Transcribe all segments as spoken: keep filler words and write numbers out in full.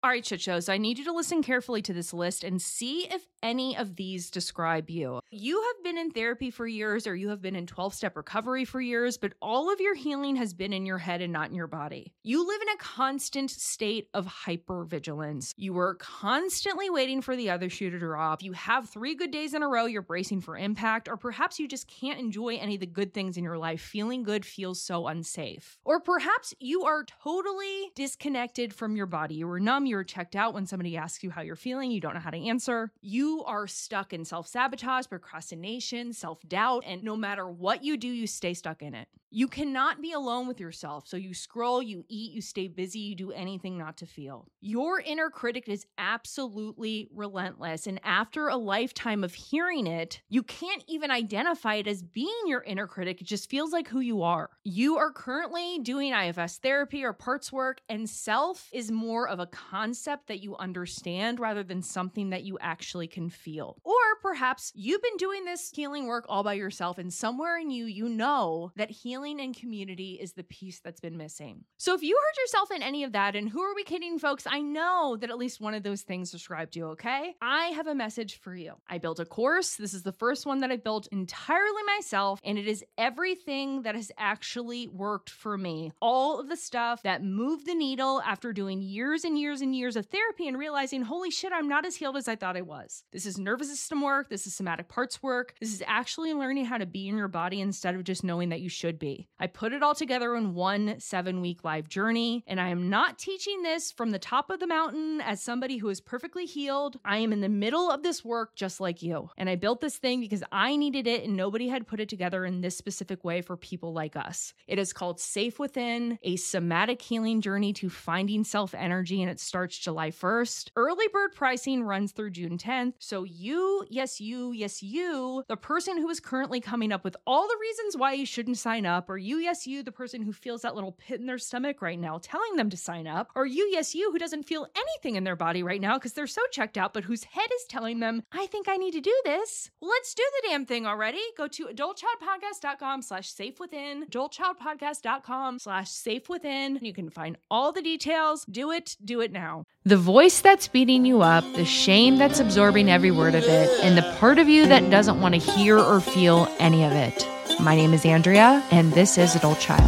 All right, shit shows. I need you to listen carefully to this list and see if any of these describe you. You have been in therapy for years, or you have been in twelve-step recovery for years, but all of your healing has been in your head and not in your body. You live in a constant state of hypervigilance. You are constantly waiting for the other shoe to drop. You have three good days in a row, you're bracing for impact, or perhaps you just can't enjoy any of the good things in your life. Feeling good feels so unsafe. Or perhaps you are totally disconnected from your body. You are numb, you're checked out when somebody asks you how you're feeling, you don't know how to answer. You are stuck in self-sabotage, procrastination, self-doubt, and no matter what you do, you stay stuck in it. You cannot be alone with yourself, so you scroll, you eat, you stay busy, you do anything not to feel. Your inner critic is absolutely relentless, and after a lifetime of hearing it, you can't even identify it as being your inner critic. It just feels like who you are. You are currently doing I F S therapy or parts work, and self is more of a concept that you understand rather than something that you actually can feel. Or perhaps you've been doing this healing work all by yourself, and somewhere in you, you know that healing and community is the piece that's been missing. So if you hurt yourself in any of that, and who are we kidding, folks? I know that at least one of those things described you, okay? I have a message for you. I built a course. This is the first one that I built entirely myself, and it is everything that has actually worked for me. All of the stuff that moved the needle after doing years and years and years of therapy and realizing, holy shit, I'm not as healed as I thought I was. This is nervous system work. This is somatic parts work. This is actually learning how to be in your body instead of just knowing that you should be. I put it all together in one seven-week live journey, and I am not teaching this from the top of the mountain as somebody who is perfectly healed. I am in the middle of this work just like you, and I built this thing because I needed it, and nobody had put it together in this specific way for people like us. It is called Safe Within, a somatic healing journey to finding self-energy, and it starts July first. Early bird pricing runs through June tenth, so you, yes you, yes you, the person who is currently coming up with all the reasons why you shouldn't sign up, or you, yes, you, the person who feels that little pit in their stomach right now telling them to sign up, or you, yes, you, who doesn't feel anything in their body right now because they're so checked out, but whose head is telling them, I think I need to do this. Well, let's do the damn thing already. Go to adultchildpodcast.com slash safe within, adultchildpodcast.com slash safe within. You can find all the details. Do it. Do it now. The voice that's beating you up, the shame that's absorbing every word of it, and the part of you that doesn't want to hear or feel any of it. My name is Andrea, and this is Adult Child.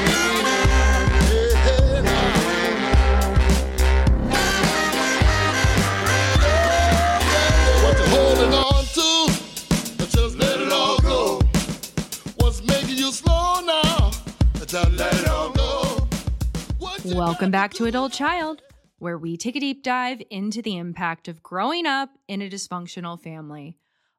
What you holding on to? Just let it all go. What's making you slow now? Just let it all go. Welcome back to Adult Child, where we take a deep dive into the impact of growing up in a dysfunctional family.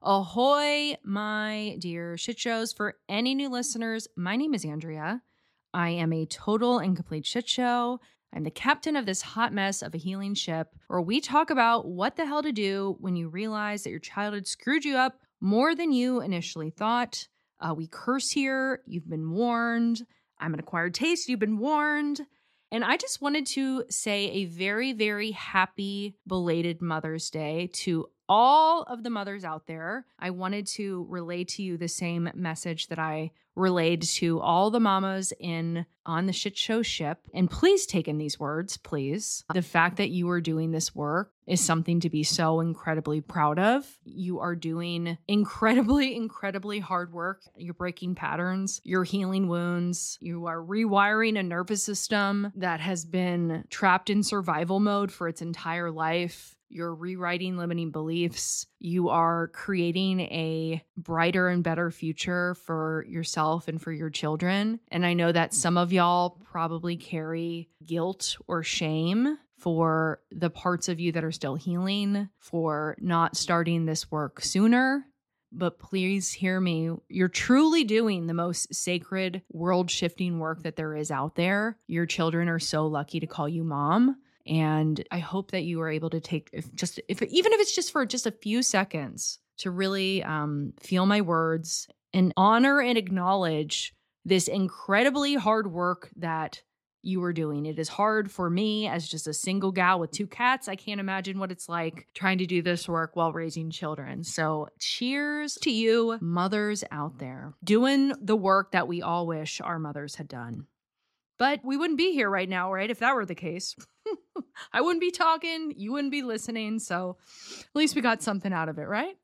Ahoy, my dear shit shows. For any new listeners, my name is Andrea. I am a total and complete shit show. I'm the captain of this hot mess of a healing ship, where we talk about what the hell to do when you realize that your childhood screwed you up more than you initially thought. Uh, we curse here. You've been warned. I'm an acquired taste. You've been warned. And I just wanted to say a very, very happy belated Mother's Day to all of the mothers out there. I wanted to relay to you the same message that I relayed to all the mamas in on the shit show ship. And please take in these words, please. The fact that you are doing this work is something to be so incredibly proud of. You are doing incredibly, incredibly hard work. You're breaking patterns. You're healing wounds. You are rewiring a nervous system that has been trapped in survival mode for its entire life. You're rewriting limiting beliefs. You are creating a brighter and better future for yourself and for your children. And I know that some of y'all probably carry guilt or shame for the parts of you that are still healing, for not starting this work sooner. But please hear me. You're truly doing the most sacred, world-shifting work that there is out there. Your children are so lucky to call you mom. And I hope that you are able to take if just if even if it's just for just a few seconds to really um, feel my words and honor and acknowledge this incredibly hard work that you are doing. It is hard for me as just a single gal with two cats. I can't imagine what it's like trying to do this work while raising children. So cheers to you mothers out there doing the work that we all wish our mothers had done. But we wouldn't be here right now, right? If that were the case. I wouldn't be talking, you wouldn't be listening, so at least we got something out of it, right?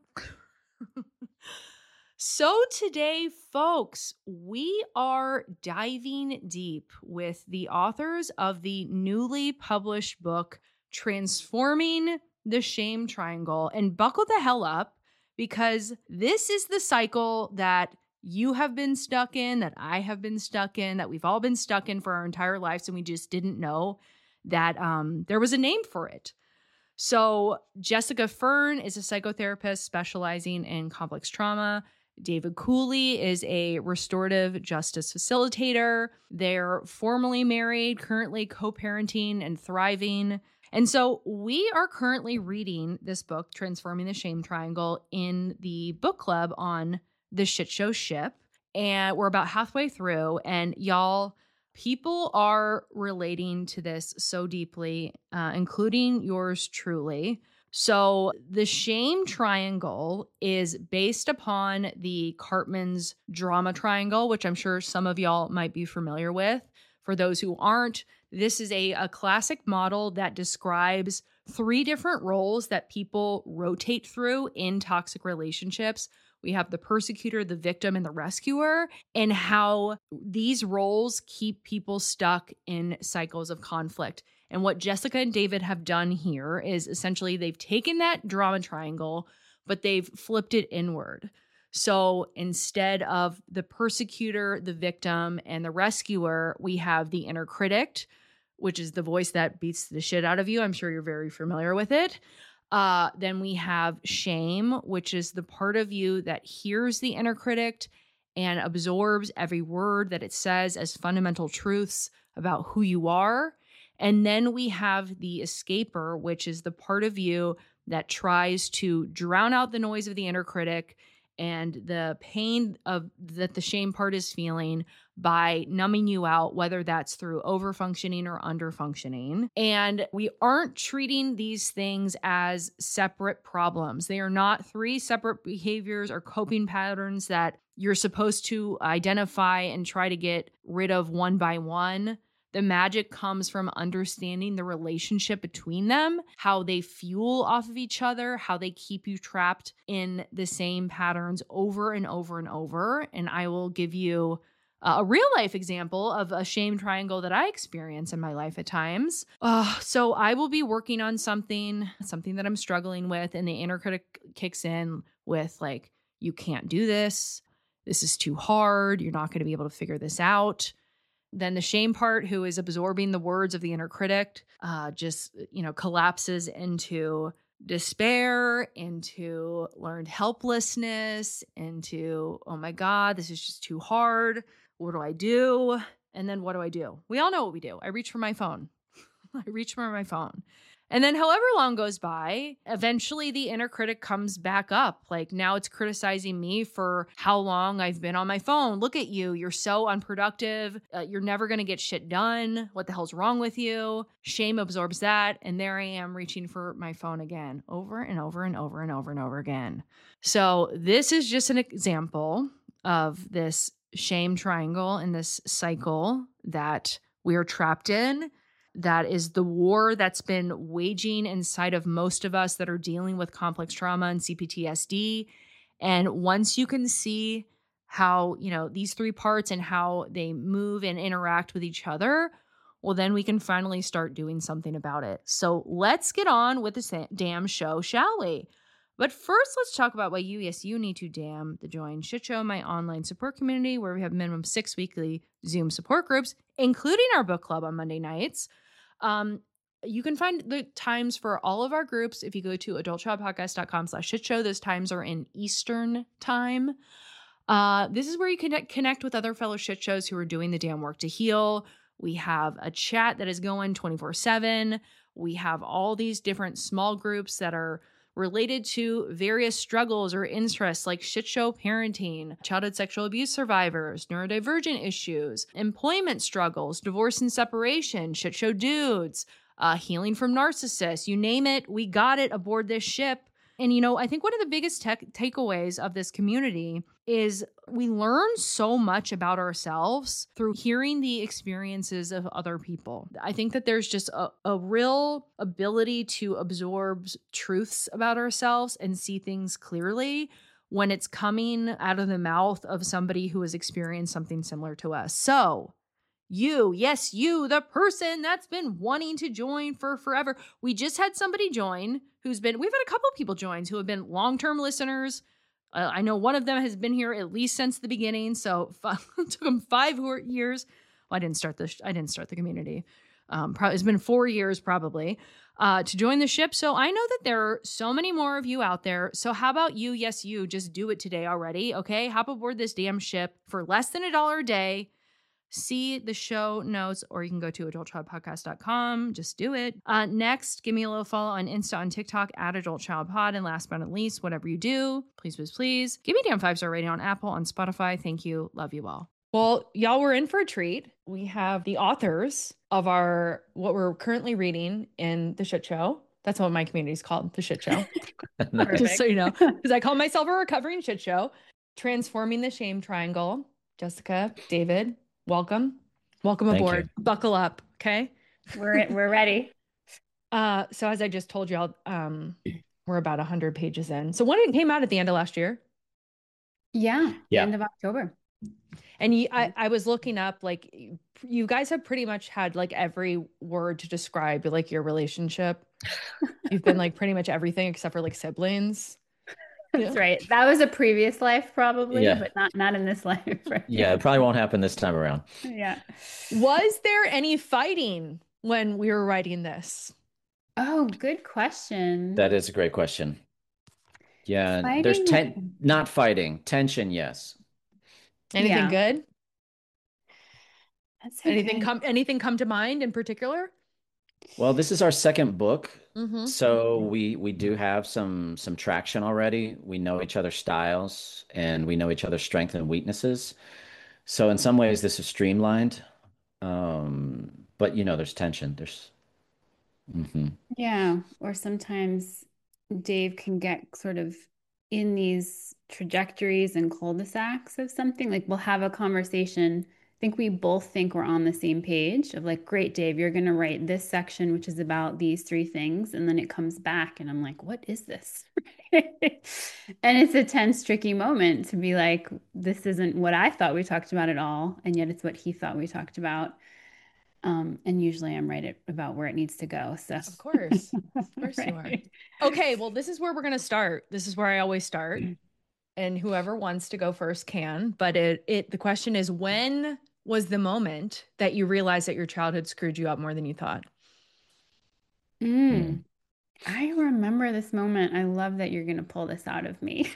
So today, folks, we are diving deep with the authors of the newly published book, Transforming the Shame Triangle. And buckle the hell up, because this is the cycle that you have been stuck in, that I have been stuck in, that we've all been stuck in for our entire lives, and we just didn't know that um, there was a name for it. So Jessica Fern is a psychotherapist specializing in complex trauma. David Cooley is a restorative justice facilitator. They're formerly married, currently co-parenting and thriving. And so we are currently reading this book, Transforming the Shame Triangle, in the book club on the Shit Show Ship. And we're about halfway through. And y'all, people are relating to this so deeply, uh, including yours truly. So the shame triangle is based upon the Cartman's drama triangle, which I'm sure some of y'all might be familiar with. For those who aren't, this is a, a classic model that describes three different roles that people rotate through in toxic relationships. We have the persecutor, the victim, and the rescuer, and how these roles keep people stuck in cycles of conflict. And what Jessica and David have done here is essentially they've taken that drama triangle, but they've flipped it inward. So instead of the persecutor, the victim, and the rescuer, we have the inner critic, which is the voice that beats the shit out of you. I'm sure you're very familiar with it. Uh, then we have shame, which is the part of you that hears the inner critic and absorbs every word that it says as fundamental truths about who you are. And then we have the escaper, which is the part of you that tries to drown out the noise of the inner critic and the pain of that the shame part is feeling by numbing you out, whether that's through overfunctioning or underfunctioning. And we aren't treating these things as separate problems. They are not three separate behaviors or coping patterns that you're supposed to identify and try to get rid of one by one. The magic comes from understanding the relationship between them, how they fuel off of each other, how they keep you trapped in the same patterns over and over and over. And I will give you a real life example of a shame triangle that I experience in my life at times. Uh, so I will be working on something, something that I'm struggling with, and the inner critic kicks in with like, you can't do this. This is too hard. You're not going to be able to figure this out. Then the shame part, who is absorbing the words of the inner critic, uh, just, you know, collapses into despair, into learned helplessness, into, oh my God, this is just too hard. What do I do? And then what do I do? We all know what we do. I reach for my phone. I reach for my phone. And then however long goes by, eventually the inner critic comes back up. Like now it's criticizing me for how long I've been on my phone. Look at you. You're so unproductive. Uh, you're never going to get shit done. What the hell's wrong with you? Shame absorbs that. And there I am reaching for my phone again, over and over and over and over and over again. So this is just an example of this shame triangle and this cycle that we are trapped in. That is the war that's been waging inside of most of us that are dealing with complex trauma and C P T S D. And once you can see how, you know, these three parts and how they move and interact with each other, well, then we can finally start doing something about it. So let's get on with this damn show, shall we? But first, let's talk about why you, yes, you need to damn the Join Shit Show, my online support community, where we have minimum six weekly Zoom support groups, including our book club on Monday nights. Um, you can find the times for all of our groups if you go to adultchildpodcast.com slash shit show. Those times are in Eastern time. Uh, this is where you can connect with other fellow shit shows who are doing the damn work to heal. We have a chat that is going twenty-four seven. We have all these different small groups that are related to various struggles or interests like shit show parenting, childhood sexual abuse survivors, neurodivergent issues, employment struggles, divorce and separation, shit show dudes, uh, healing from narcissists, you name it, we got it aboard this ship. And, you know, I think one of the biggest tech takeaways of this community is we learn so much about ourselves through hearing the experiences of other people. I think that there's just a, a real ability to absorb truths about ourselves and see things clearly when it's coming out of the mouth of somebody who has experienced something similar to us. So, you, yes, you, the person that's been wanting to join for forever. We just had somebody join who's been, we've had a couple people join who have been long-term listeners. Uh, I know one of them has been here at least since the beginning. So f- it took them five years. Well, I didn't start this. I didn't start the community. Um, probably, it's been four years probably uh, to join the ship. So I know that there are so many more of you out there. So how about you? Yes, you just do it today already. Okay. Hop aboard this damn ship for less than a dollar a day. See the show notes, or you can go to adult child podcast dot com. Just do it. Uh, next, give me a little follow on Insta, on TikTok at Adult Child Pod. And last but not least, whatever you do, please, please, please give me a damn five star rating on Apple, on Spotify. Thank you. Love you all. Well, y'all were in for a treat. We have the authors of our, what we're currently reading in The Shit Show. That's what my community is called, The Shit Show. Just so you know, because I call myself a recovering shit show. Transforming the Shame Triangle. Jessica, David, welcome. Welcome Thank aboard. you. Buckle up, okay? We're we're ready. Uh, so as I just told y'all, um, we're about one hundred pages in. So when it came out at the end of last year? Yeah, Yeah. end of October. And you, I, I was looking up, like, you guys have pretty much had like every word to describe like your relationship. You've been like pretty much everything except for like siblings. That's right. That was a previous life probably, Yeah. but not not in this life. Right? Yeah, it probably won't happen this time around. Yeah. Was there any fighting when we were writing this? Oh, good question. That is a great question. Yeah, Fighting? there's ten not fighting, tension, yes. Anything Yeah. good? That's Anything okay. come anything come to mind in particular? Well, this is our second book, Mm-hmm. so we we do have some some traction already. We know each other's styles and we know each other's strengths and weaknesses. So in some ways this is streamlined. Um, but you know, there's tension. There's mhm. Yeah. Or sometimes Dave can get sort of in these trajectories and cul-de-sacs of something. Like we'll have a conversation. I think we both think we're on the same page of like, great, Dave, you're going to write this section, which is about these three things. And then it comes back and I'm like, what is this? And it's a tense, tricky moment to be like, this isn't what I thought we talked about at all. And yet it's what he thought we talked about. Um, and usually I'm right at, about where it needs to go. So Of course. Of course you are. Right. Okay, well, this is where we're going to start. This is where I always start. And whoever wants to go first can. But it, it the question is, when was the moment that you realized that your childhood screwed you up more than you thought? Mm. I remember this moment. I love that you're going to pull this out of me.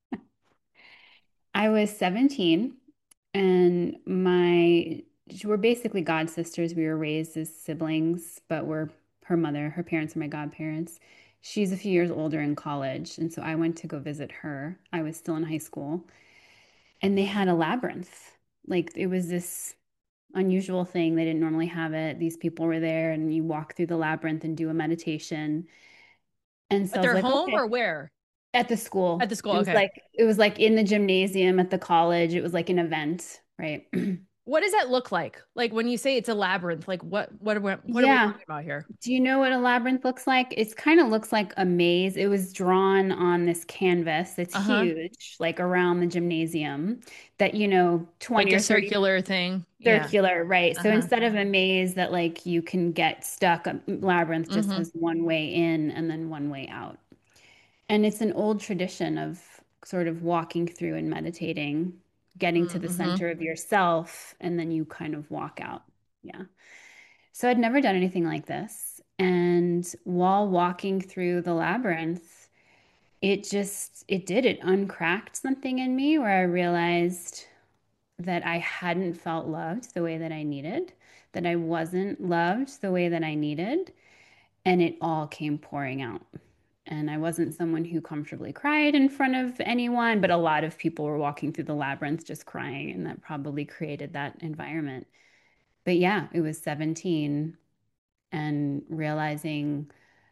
I was seventeen and my, we're basically god sisters. We were raised as siblings, but we're her mother, her parents are my godparents. She's a few years older in college. And so I went to go visit her. I was still in high school and they had a labyrinth. Like it was this unusual thing. They didn't normally have it. These people were there and you walk through the labyrinth and do a meditation. And so At I their was like, home okay. or where? At the school. At the school, It was okay. like it was like in the gymnasium at the college. It was like an event, right? What does that look like? Like when you say it's a labyrinth, like what what are we, what are Yeah. we talking about here? Do you know what a labyrinth looks like? It kind of looks like a maze. It was drawn on this canvas. It's Uh-huh. huge, like around the gymnasium that, you know, twenty Like or a thirty circular thing. Yeah. circular, right? So Uh-huh. instead of a maze that like you can get stuck, a labyrinth just Mhm. has one way in and then one way out. And it's an old tradition of sort of walking through and meditating, getting to the Mhm. center of yourself, and then you kind of walk out. Yeah. So I'd never done anything like this. And while walking through the labyrinth, it just, it did, it uncracked something in me where I realized that I hadn't felt loved the way that I needed, that I wasn't loved the way that I needed. And it all came pouring out. And I wasn't someone who comfortably cried in front of anyone, but a lot of people were walking through the labyrinth just crying, and that probably created that environment. But yeah, it was seventeen and realizing,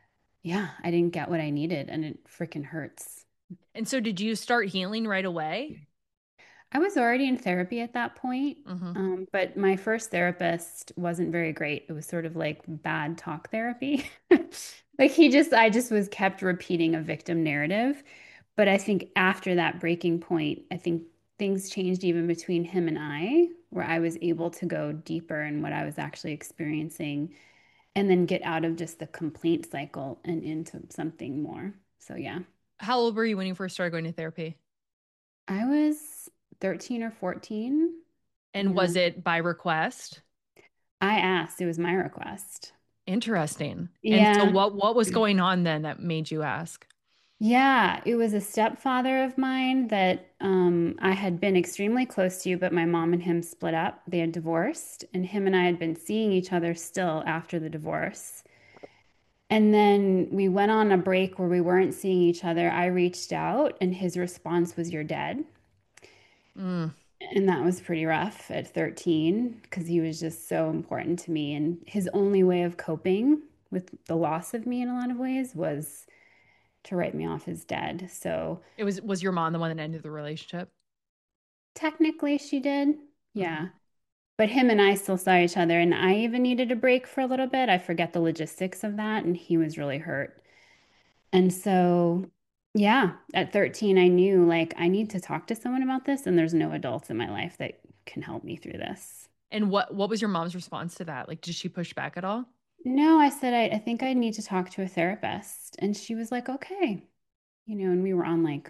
yeah, I didn't get what I needed and it freaking hurts. And so did you start healing right away? I was already in therapy at that point, Mm-hmm. um, but my first therapist wasn't very great. It was sort of like bad talk therapy. Like he just, I just was kept repeating a victim narrative. But I think after that breaking point, I think things changed even between him and I, where I was able to go deeper in what I was actually experiencing and then get out of just the complaint cycle and into something more. So yeah, How old were you when you first started going to therapy? I was thirteen or fourteen. And Yeah. was it by request? I asked, it was my request. Interesting. And so Yeah. what what was going on then that made you ask? Yeah, it was a stepfather of mine that um, I had been extremely close to, but my mom and him split up. They had divorced, and him and I had been seeing each other still after the divorce. And then we went on a break where we weren't seeing each other. I reached out, and his response was, "You're dead." Mm. And that was pretty rough at thirteen because he was just so important to me. And his only way of coping with the loss of me in a lot of ways was to write me off as dead. So It was was your mom the one that ended the relationship? technically she did. Mhm. Yeah. But him and I still saw each other, and I even needed a break for a little bit. I forget the logistics of that, and he was really hurt. And so, yeah, at thirteen, I knew like I need to talk to someone about this, and there's no adults in my life that can help me through this. And what what was your mom's response to that? Like, did she push back at all? No, I said, I, I think I need to talk to a therapist. And she was like, okay. You know, and we were on like,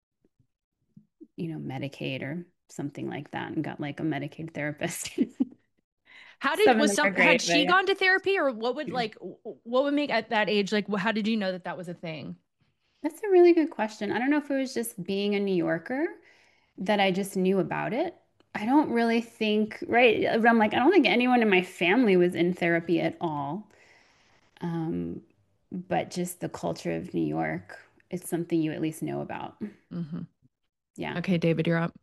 you know, Medicaid or something like that and got like a Medicaid therapist. How did Some of was them are some had great, but she yeah. gone to therapy, or what would like what would make at that age like wh- how did you know that that was a thing? That's a really good question. I don't know if it was just being a New Yorker that I just knew about it. I don't really think, right? I'm like, I don't think anyone in my family was in therapy at all. Um, but just the culture of New York, it's something you at least know about. Hmm. Yeah. Okay, David, you're up.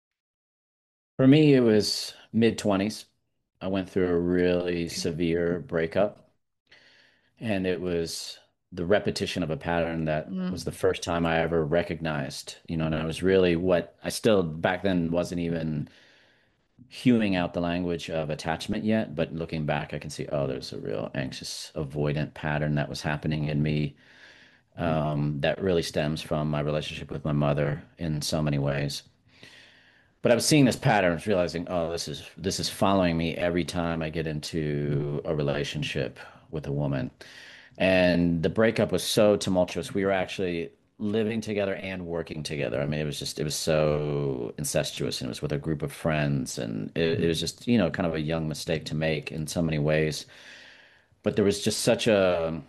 For me, it was mid twenties. I went through a really severe breakup, and it was the repetition of a pattern that Mm. was the first time I ever recognized, you know, and I was really what I still back then wasn't even hewing out the language of attachment yet, but looking back, I can see, oh, there's a real anxious avoidant pattern that was happening in me, um, that really stems from my relationship with my mother in so many ways. But I was seeing this pattern, I was realizing, oh, this is this is following me every time I get into a relationship with a woman. And the breakup was so tumultuous. We were actually living together and working together. I mean, it was just it was so incestuous, and it was with a group of friends, and it, it was just, you know, kind of a young mistake to make in so many ways. But there was just such a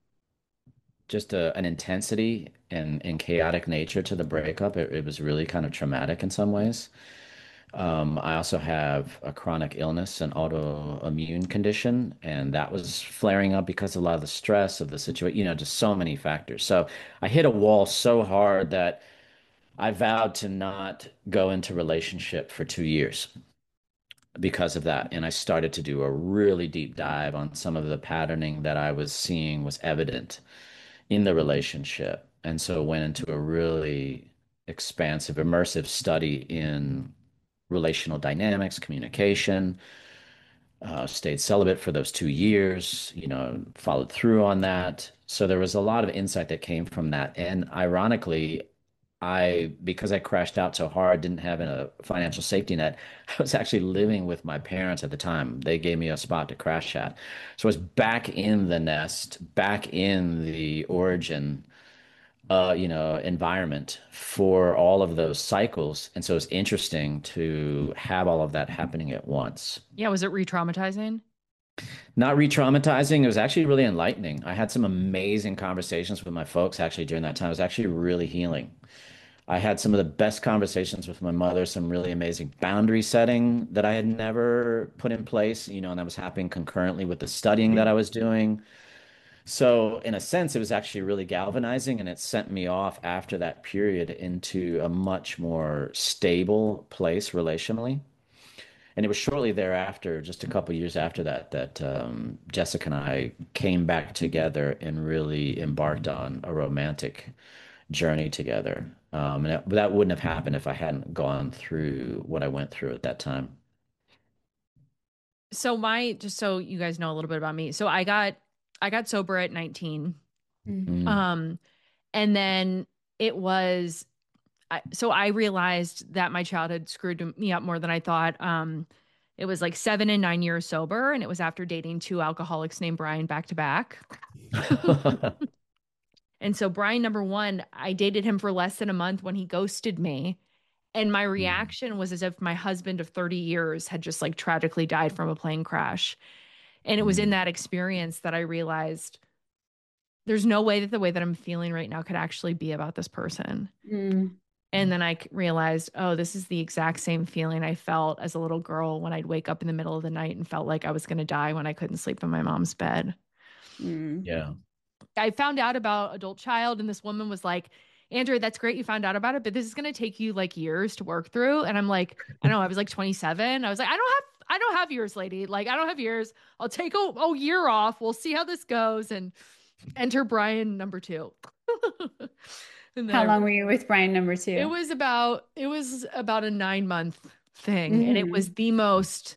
just a, an intensity and, and chaotic nature to the breakup. It, it was really kind of traumatic in some ways. Um, I also have a chronic illness, an autoimmune condition, and that was flaring up because of a lot of the stress of the situation, you know, just so many factors. So I hit a wall so hard that I vowed to not go into relationship for two years because of that. And I started to do a really deep dive on some of the patterning that I was seeing was evident in the relationship. And so went into a really expansive, immersive study in relational dynamics, communication, uh, stayed celibate for those two years, you know, followed through on that. So there was a lot of insight that came from that. And ironically, I, because I crashed out so hard, didn't have a financial safety net. I was actually living with my parents at the time. They gave me a spot to crash at. So I was back in the nest, back in the origin uh, you know, environment for all of those cycles. And so it's interesting to have all of that happening at once. Yeah, was it re-traumatizing? Not re-traumatizing, it was actually really enlightening. I had some amazing conversations with my folks actually during that time. It was actually really healing. I had some of the best conversations with my mother, some really amazing boundary setting that I had never put in place, you know, and that was happening concurrently with the studying that I was doing. So, in a sense, it was actually really galvanizing, and it sent me off after that period into a much more stable place relationally. And it was shortly thereafter, just a couple years after that, that um, Jessica and I came back together and really embarked on a romantic journey together. Um, and that, that wouldn't have happened if I hadn't gone through what I went through at that time. So my, just so you guys know a little bit about me. So I got I got sober at nineteen. Mm. Mm. Um and then it was I, so I realized that my childhood screwed me up more than I thought. Um it was like seven and nine years sober, and it was after dating two alcoholics named Brian back to back. And so Brian number one, I dated him for less than a month when he ghosted me. And my reaction was as if my husband of thirty years had just like tragically died from a plane crash. And it was in that experience that I realized there's no way that the way that I'm feeling right now could actually be about this person. Mm. And then I c- realized, oh, this is the exact same feeling I felt as a little girl when I'd wake up in the middle of the night and felt like I was going to die when I couldn't sleep in my mom's bed. Mm. Yeah. I found out about adult child, and this woman was like, Andrea, that's great you found out about it, but this is going to take you like years to work through. And I'm like, I don't know, I was like twenty-seven. I was like, I don't have I don't have years, lady. Like, I don't have years. I'll take a, a year off. We'll see how this goes. And enter Brian number two. And How then long were you with Brian number two? it was about it was about a nine month thing. And it Mhm. was the most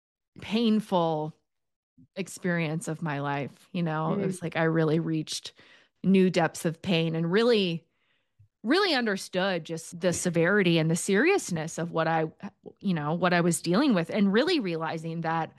painful experience of my life. You know, it Mhm. was like I really reached new depths of pain and really, really understood just the severity and the seriousness of what I, you know, what I was dealing with, and really realizing that,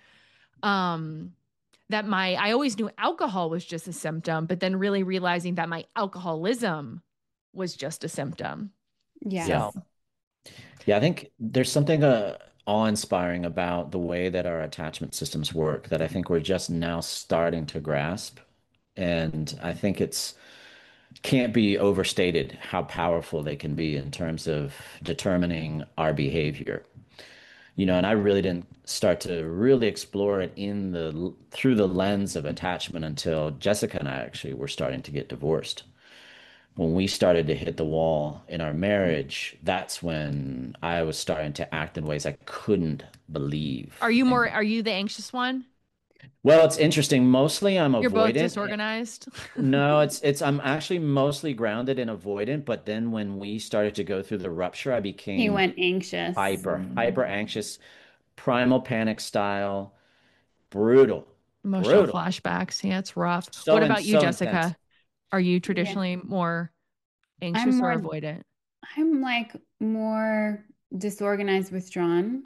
um, that my, I always knew alcohol was just a symptom, but then really realizing that my alcoholism was just a symptom. Yes. So, Yeah, I think there's something uh, awe-inspiring about the way that our attachment systems work that I think we're just now starting to grasp. And I think it's can't be overstated how powerful they can be in terms of determining our behavior. You know, and I really didn't start to really explore it in the through the lens of attachment until Jessica and I actually were starting to get divorced. When we started to hit the wall in our marriage, that's when I was starting to act in ways I couldn't believe. are you more, And are you the anxious one? well, it's interesting. Mostly I'm You're both avoidant. disorganized. No, it's it's I'm actually mostly grounded and avoidant, but then when we started to go through the rupture, I He became went anxious. hyper, hyper anxious, primal panic style, brutal, Emotional brutal. flashbacks. Yeah, it's rough. So What and about you, so intense. Jessica? Are you Yeah. traditionally more I'm anxious or more, avoidant? I'm like more disorganized, withdrawn.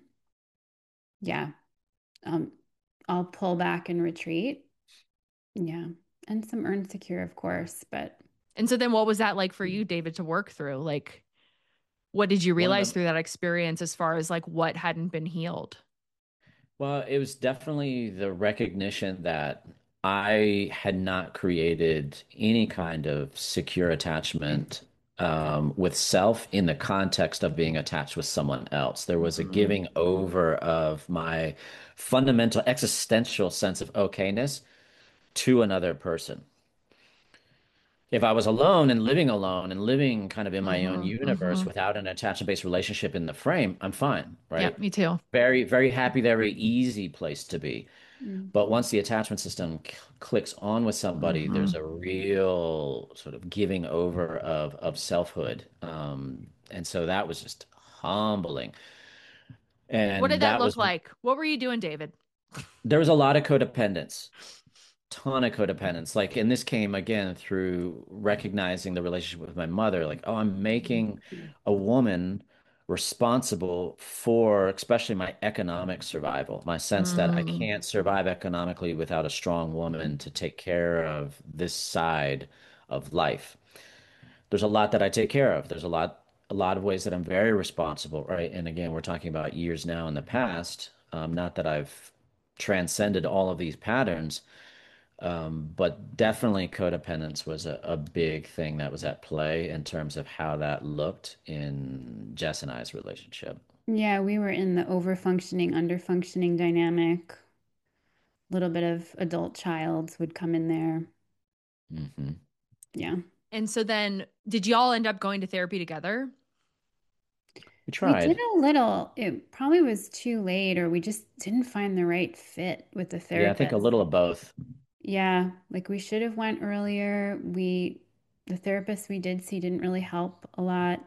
Yeah. Um, I'll pull back and retreat. Yeah. And some earn secure, of course, but And so then what was that like for you, David, to work through? Like, what did you One of realize the through that experience as far as like what hadn't been healed? Well, it was definitely the recognition that I had not created any kind of secure attachment um, with self in the context of being attached with someone else. There was a giving over of my fundamental existential sense of okayness to another person. If I was alone and living alone and living kind of in my own Mm-hmm, universe mm-hmm. without an attachment-based relationship in the frame, I'm fine, Yep, right? me too. Very, very happy, very easy place to be. mm, But once the attachment system c- clicks on with somebody, Mm-hmm. there's a real sort of giving over of of selfhood. Um, and so that was just humbling. What And did that that look was like? What were you doing, David? there was a lot of codependence, ton of codependence. Like, and this came again through recognizing the relationship with my mother. Like, oh, I'm making a woman responsible for especially my economic survival, my sense that I Mm. can't survive economically without a strong woman to take care of this side of life. There's a lot that I take care of. There's a lot a lot of ways that I'm very responsible, right? And again, we're talking about years now in the past. Um, not that I've transcended all of these patterns, um, but definitely codependence was a, a big thing that was at play in terms of how that looked in Jess and I's relationship. yeah, we were in the over-functioning, under-functioning dynamic. A little bit of adult child would come in there. Hmm. Yeah. And so then did y'all end up going to therapy together? We We did tried. a little. It probably was too late, or we just didn't find the right fit with the Yeah, I think a therapist. little of both. Yeah, like we should have went earlier. We, the therapist we did see didn't really help a lot.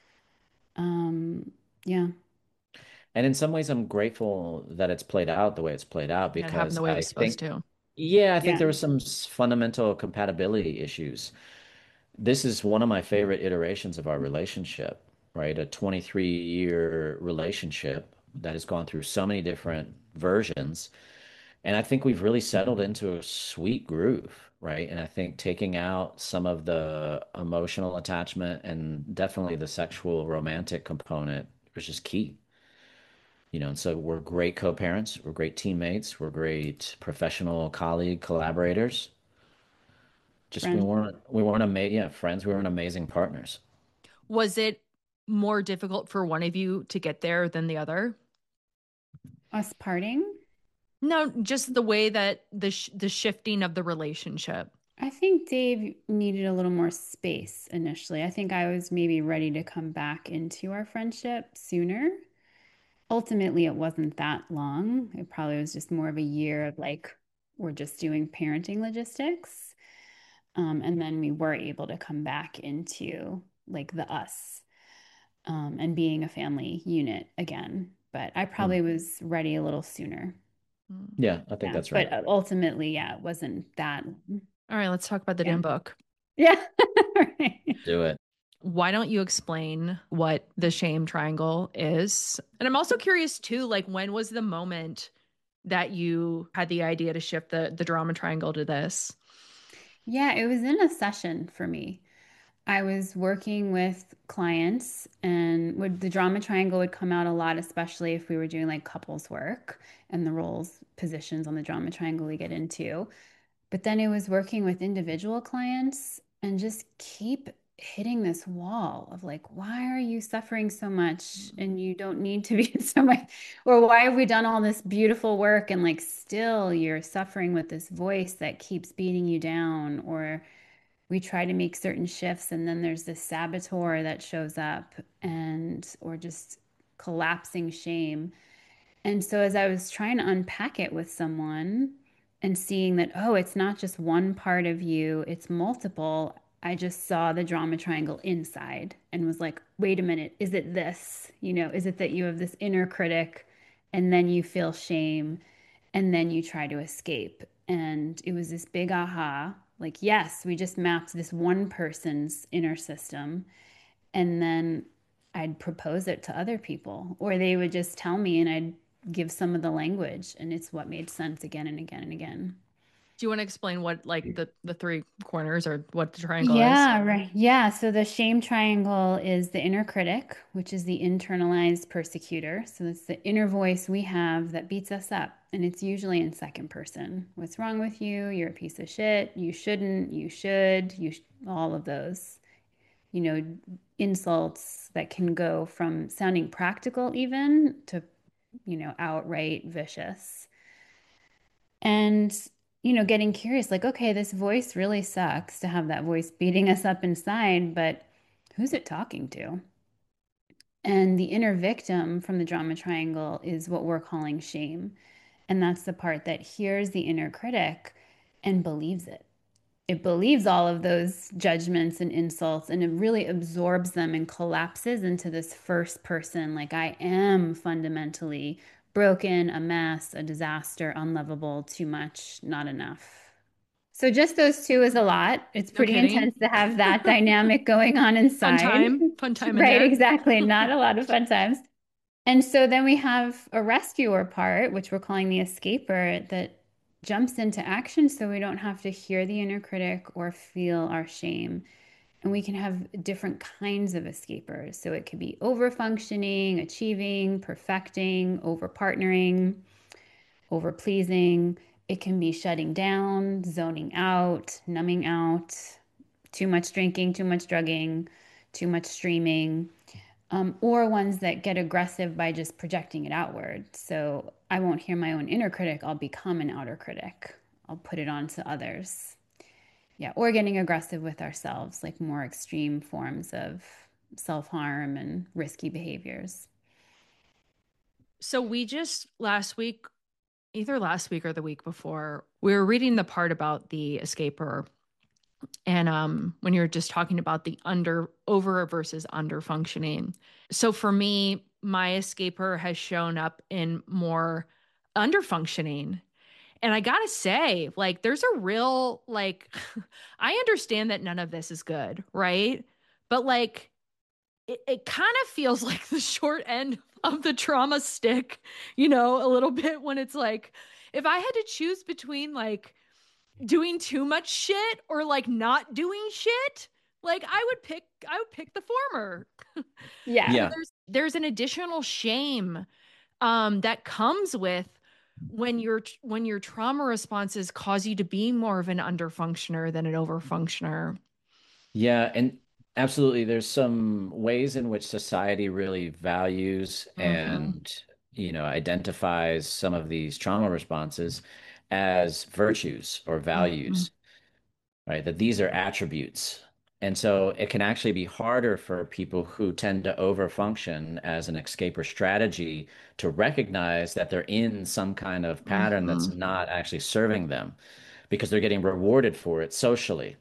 Um, yeah, And in some ways, I'm grateful that it's played out the way it's played out It happened because the way it I was supposed think, to. yeah, I think yeah, there were some s- fundamental compatibility issues. This is one of my favorite iterations of our relationship, right? A twenty-three year relationship that has gone through so many different versions. And I think we've really settled into a sweet groove, right? And I think taking out some of the emotional attachment and definitely the sexual romantic component was just key. You know, and so we're great co-parents, we're great teammates, we're great professional colleague collaborators. Just we friend. weren't we weren't ama yeah, friends, we weren't amazing partners. Was it more difficult for one of you to get there than the other? Us parting. No, just the way that the sh the shifting of the relationship. I think Dave needed a little more space initially. I think I was maybe ready to come back into our friendship sooner. Ultimately, it wasn't that long. It probably was just more of a year of like, we're just doing parenting logistics. Um, and then we were able to come back into like the us um, and being a family unit again. But I Mm. probably was ready a little sooner. Mm. Yeah, I think Yeah. that's right. But uh, ultimately, yeah, it wasn't that. All right, let's talk about the Yeah. damn book. Yeah. Right. Do it. Why don't you explain what the shame triangle is? And I'm also curious too, like when was the moment that you had the idea to shift the the drama triangle to this? Yeah, it was in a session for me. I was working with clients and would the drama triangle would come out a lot, especially if we were doing like couples work and the roles, positions on the drama triangle we get into. But then it was working with individual clients and just keep hitting this wall of like, why are you suffering so much and you don't need to be so much? Or why have we done all this beautiful work and like still you're suffering with this voice that keeps beating you down? Or we try to make certain shifts and then there's this saboteur that shows up and or just collapsing shame. And so as I was trying to unpack it with someone and seeing that, oh, it's not just one part of you, it's multiple, I just saw the drama triangle inside and was like, wait a minute, is it this? You know, is it that you have this inner critic and then you feel shame and then you try to escape? And it was this big aha, like, yes, we just mapped this one person's inner system and then I'd propose it to other people, or they would just tell me and I'd give some of the language, and it's what made sense again and again and again. Do you want to explain what like the the three corners or what the triangle is? Yeah, right. Yeah. So the shame triangle is the inner critic, which is the internalized persecutor. So it's the inner voice we have that beats us up. And it's usually in second person. What's wrong with you? You're a piece of shit. You shouldn't. You should. You sh all of those. You know, insults that can go from sounding practical even to, you know, outright vicious. And, you know, getting curious, like, okay, this voice really sucks to have that voice beating us up inside, but who's it talking to? And the inner victim from the drama triangle is what we're calling shame. And that's the part that hears the inner critic and believes it. It believes all of those judgments and insults and it really absorbs them and collapses into this first person like I am fundamentally broken, a mess, a disaster, unlovable, too much, not enough. So just those two is a lot. It's No pretty kidding. intense to have that dynamic going on Fun inside. time, fun time in Right, there. exactly. Not a lot of fun times. And so then we have a rescuer part, which we're calling the escaper, that jumps into action so we don't have to hear the inner critic or feel our shame. And we can have different kinds of escapers. So it could be over functioning, achieving, perfecting, over partnering, over pleasing. It can be shutting down, zoning out, numbing out, too much drinking, too much drugging, too much streaming um, or ones that get aggressive by just projecting it outward. So I won't hear my own inner critic, I'll become an outer critic. I'll put it on to others. Yeah, or getting aggressive with ourselves, like more extreme forms of self-harm and risky behaviors. So we just last week, either last week or the week before, we were reading the part about the escaper. And um, when you're just talking about the under, over versus under functioning. So for me, my escaper has shown up in more under functioning. And I gotta say, like, there's a real, like, I understand that none of this is good, right? But like, it, it kind of feels like the short end of the trauma stick, you know, a little bit when it's like, if I had to choose between like doing too much shit or like not doing shit, like I would pick, I would pick the former. Yeah. Yeah. There's, there's an additional shame um, that comes with when your when your trauma responses cause you to be more of an underfunctioner than an overfunctioner. Yeah, and absolutely. There's some ways in which society really values Mm-hmm. and, you know, identifies some of these trauma responses as virtues or Mm-hmm. values, right? That these are attributes. And so it can actually be harder for people who tend to overfunction as an escape or strategy to recognize that they're in some kind of pattern that's Mm-hmm. not actually serving them because they're getting rewarded for it socially.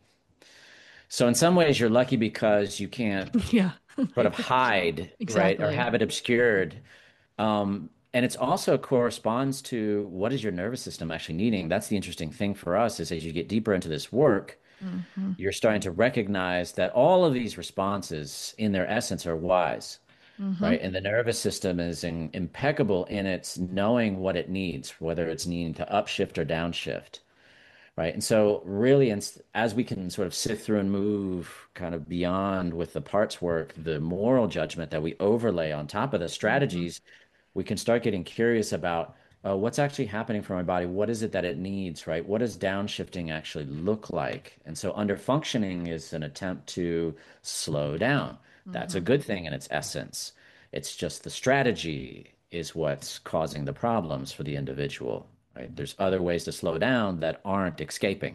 So in some ways, you're lucky because you can't Yeah. sort of hide, right, or Exactly. have it obscured. Um, and it's also corresponds to what is your nervous system actually needing. That's the interesting thing for us is as you get deeper into this work, Mm-hmm. you're starting to recognize that all of these responses in their essence are wise, Mm-hmm. right? And the nervous system is in, impeccable in its knowing what it needs, whether it's needing to upshift or downshift. Right. And so, really, and as we can sort of sift through and move kind of beyond with the parts work, the moral judgment that we overlay on top of the Mm-hmm. strategies, we can start getting curious about uh, what's actually happening for my body. What is it that it needs, right? What does downshifting actually look like? And so, under functioning is an attempt to slow down. That's a Mm-hmm. good thing in its essence. It's just the strategy is what's causing the problems for the individual, right? There's other ways to slow down that aren't escaping.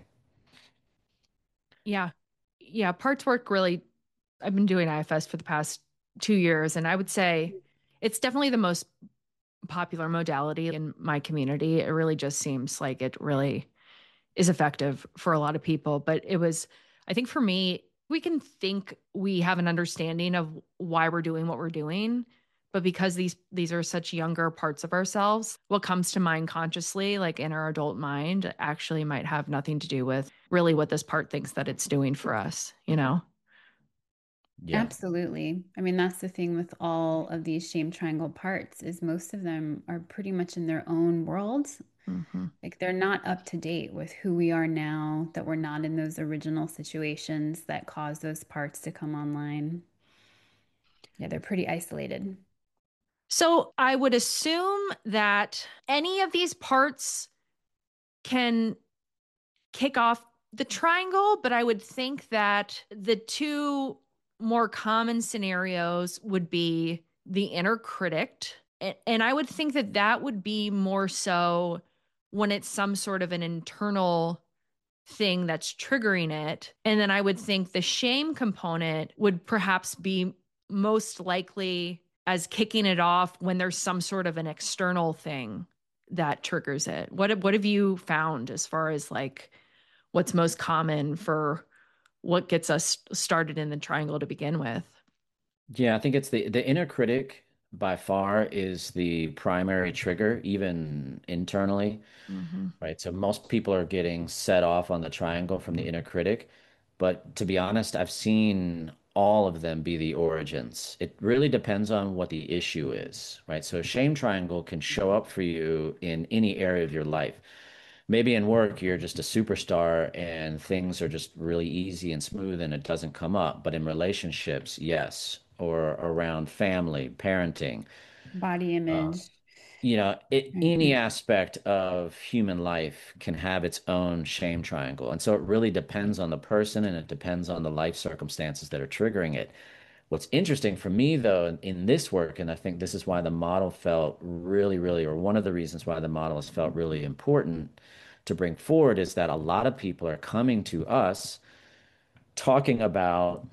Yeah. Yeah. Parts work really, I've been doing I F S for the past two years, and I would say it's definitely the most popular modality in my community. It really just seems like it really is effective for a lot of people. But it was, I think for me, we can think we have an understanding of why we're doing what we're doing. But because these these are such younger parts of ourselves, what comes to mind consciously, like in our adult mind, actually might have nothing to do with really what this part thinks that it's doing for us, you know? Yeah. Absolutely. I mean, that's the thing with all of these shame triangle parts is most of them are pretty much in their own worlds. Mm-hmm. Like they're not up to date with who we are now, that we're not in those original situations that cause those parts to come online. Yeah, they're pretty isolated. So I would assume that any of these parts can kick off the triangle, but I would think that the two more common scenarios would be the inner critic. And I would think that that would be more so when it's some sort of an internal thing that's triggering it. And then I would think the shame component would perhaps be most likely as kicking it off when there's some sort of an external thing that triggers it. What what have you found as far as like what's most common for what gets us started in the triangle to begin with? Yeah, I think it's the the inner critic by far is the primary trigger, even internally, Mm-hmm. right? So most people are getting set off on the triangle from the inner critic. But to be honest, I've seen all of them be the origins. It really depends on what the issue is, right? So a shame triangle can show up for you in any area of your life. Maybe in work, you're just a superstar and things are just really easy and smooth and it doesn't come up. But in relationships, yes, or around family, parenting, Body uh, image. you know, it, any Mhm. aspect of human life can have its own shame triangle. And so it really depends on the person and it depends on the life circumstances that are triggering it. What's interesting for me, though, in, in this work, and I think this is why the model felt really, really, or one of the reasons why the model has felt really important to bring forward is that a lot of people are coming to us talking about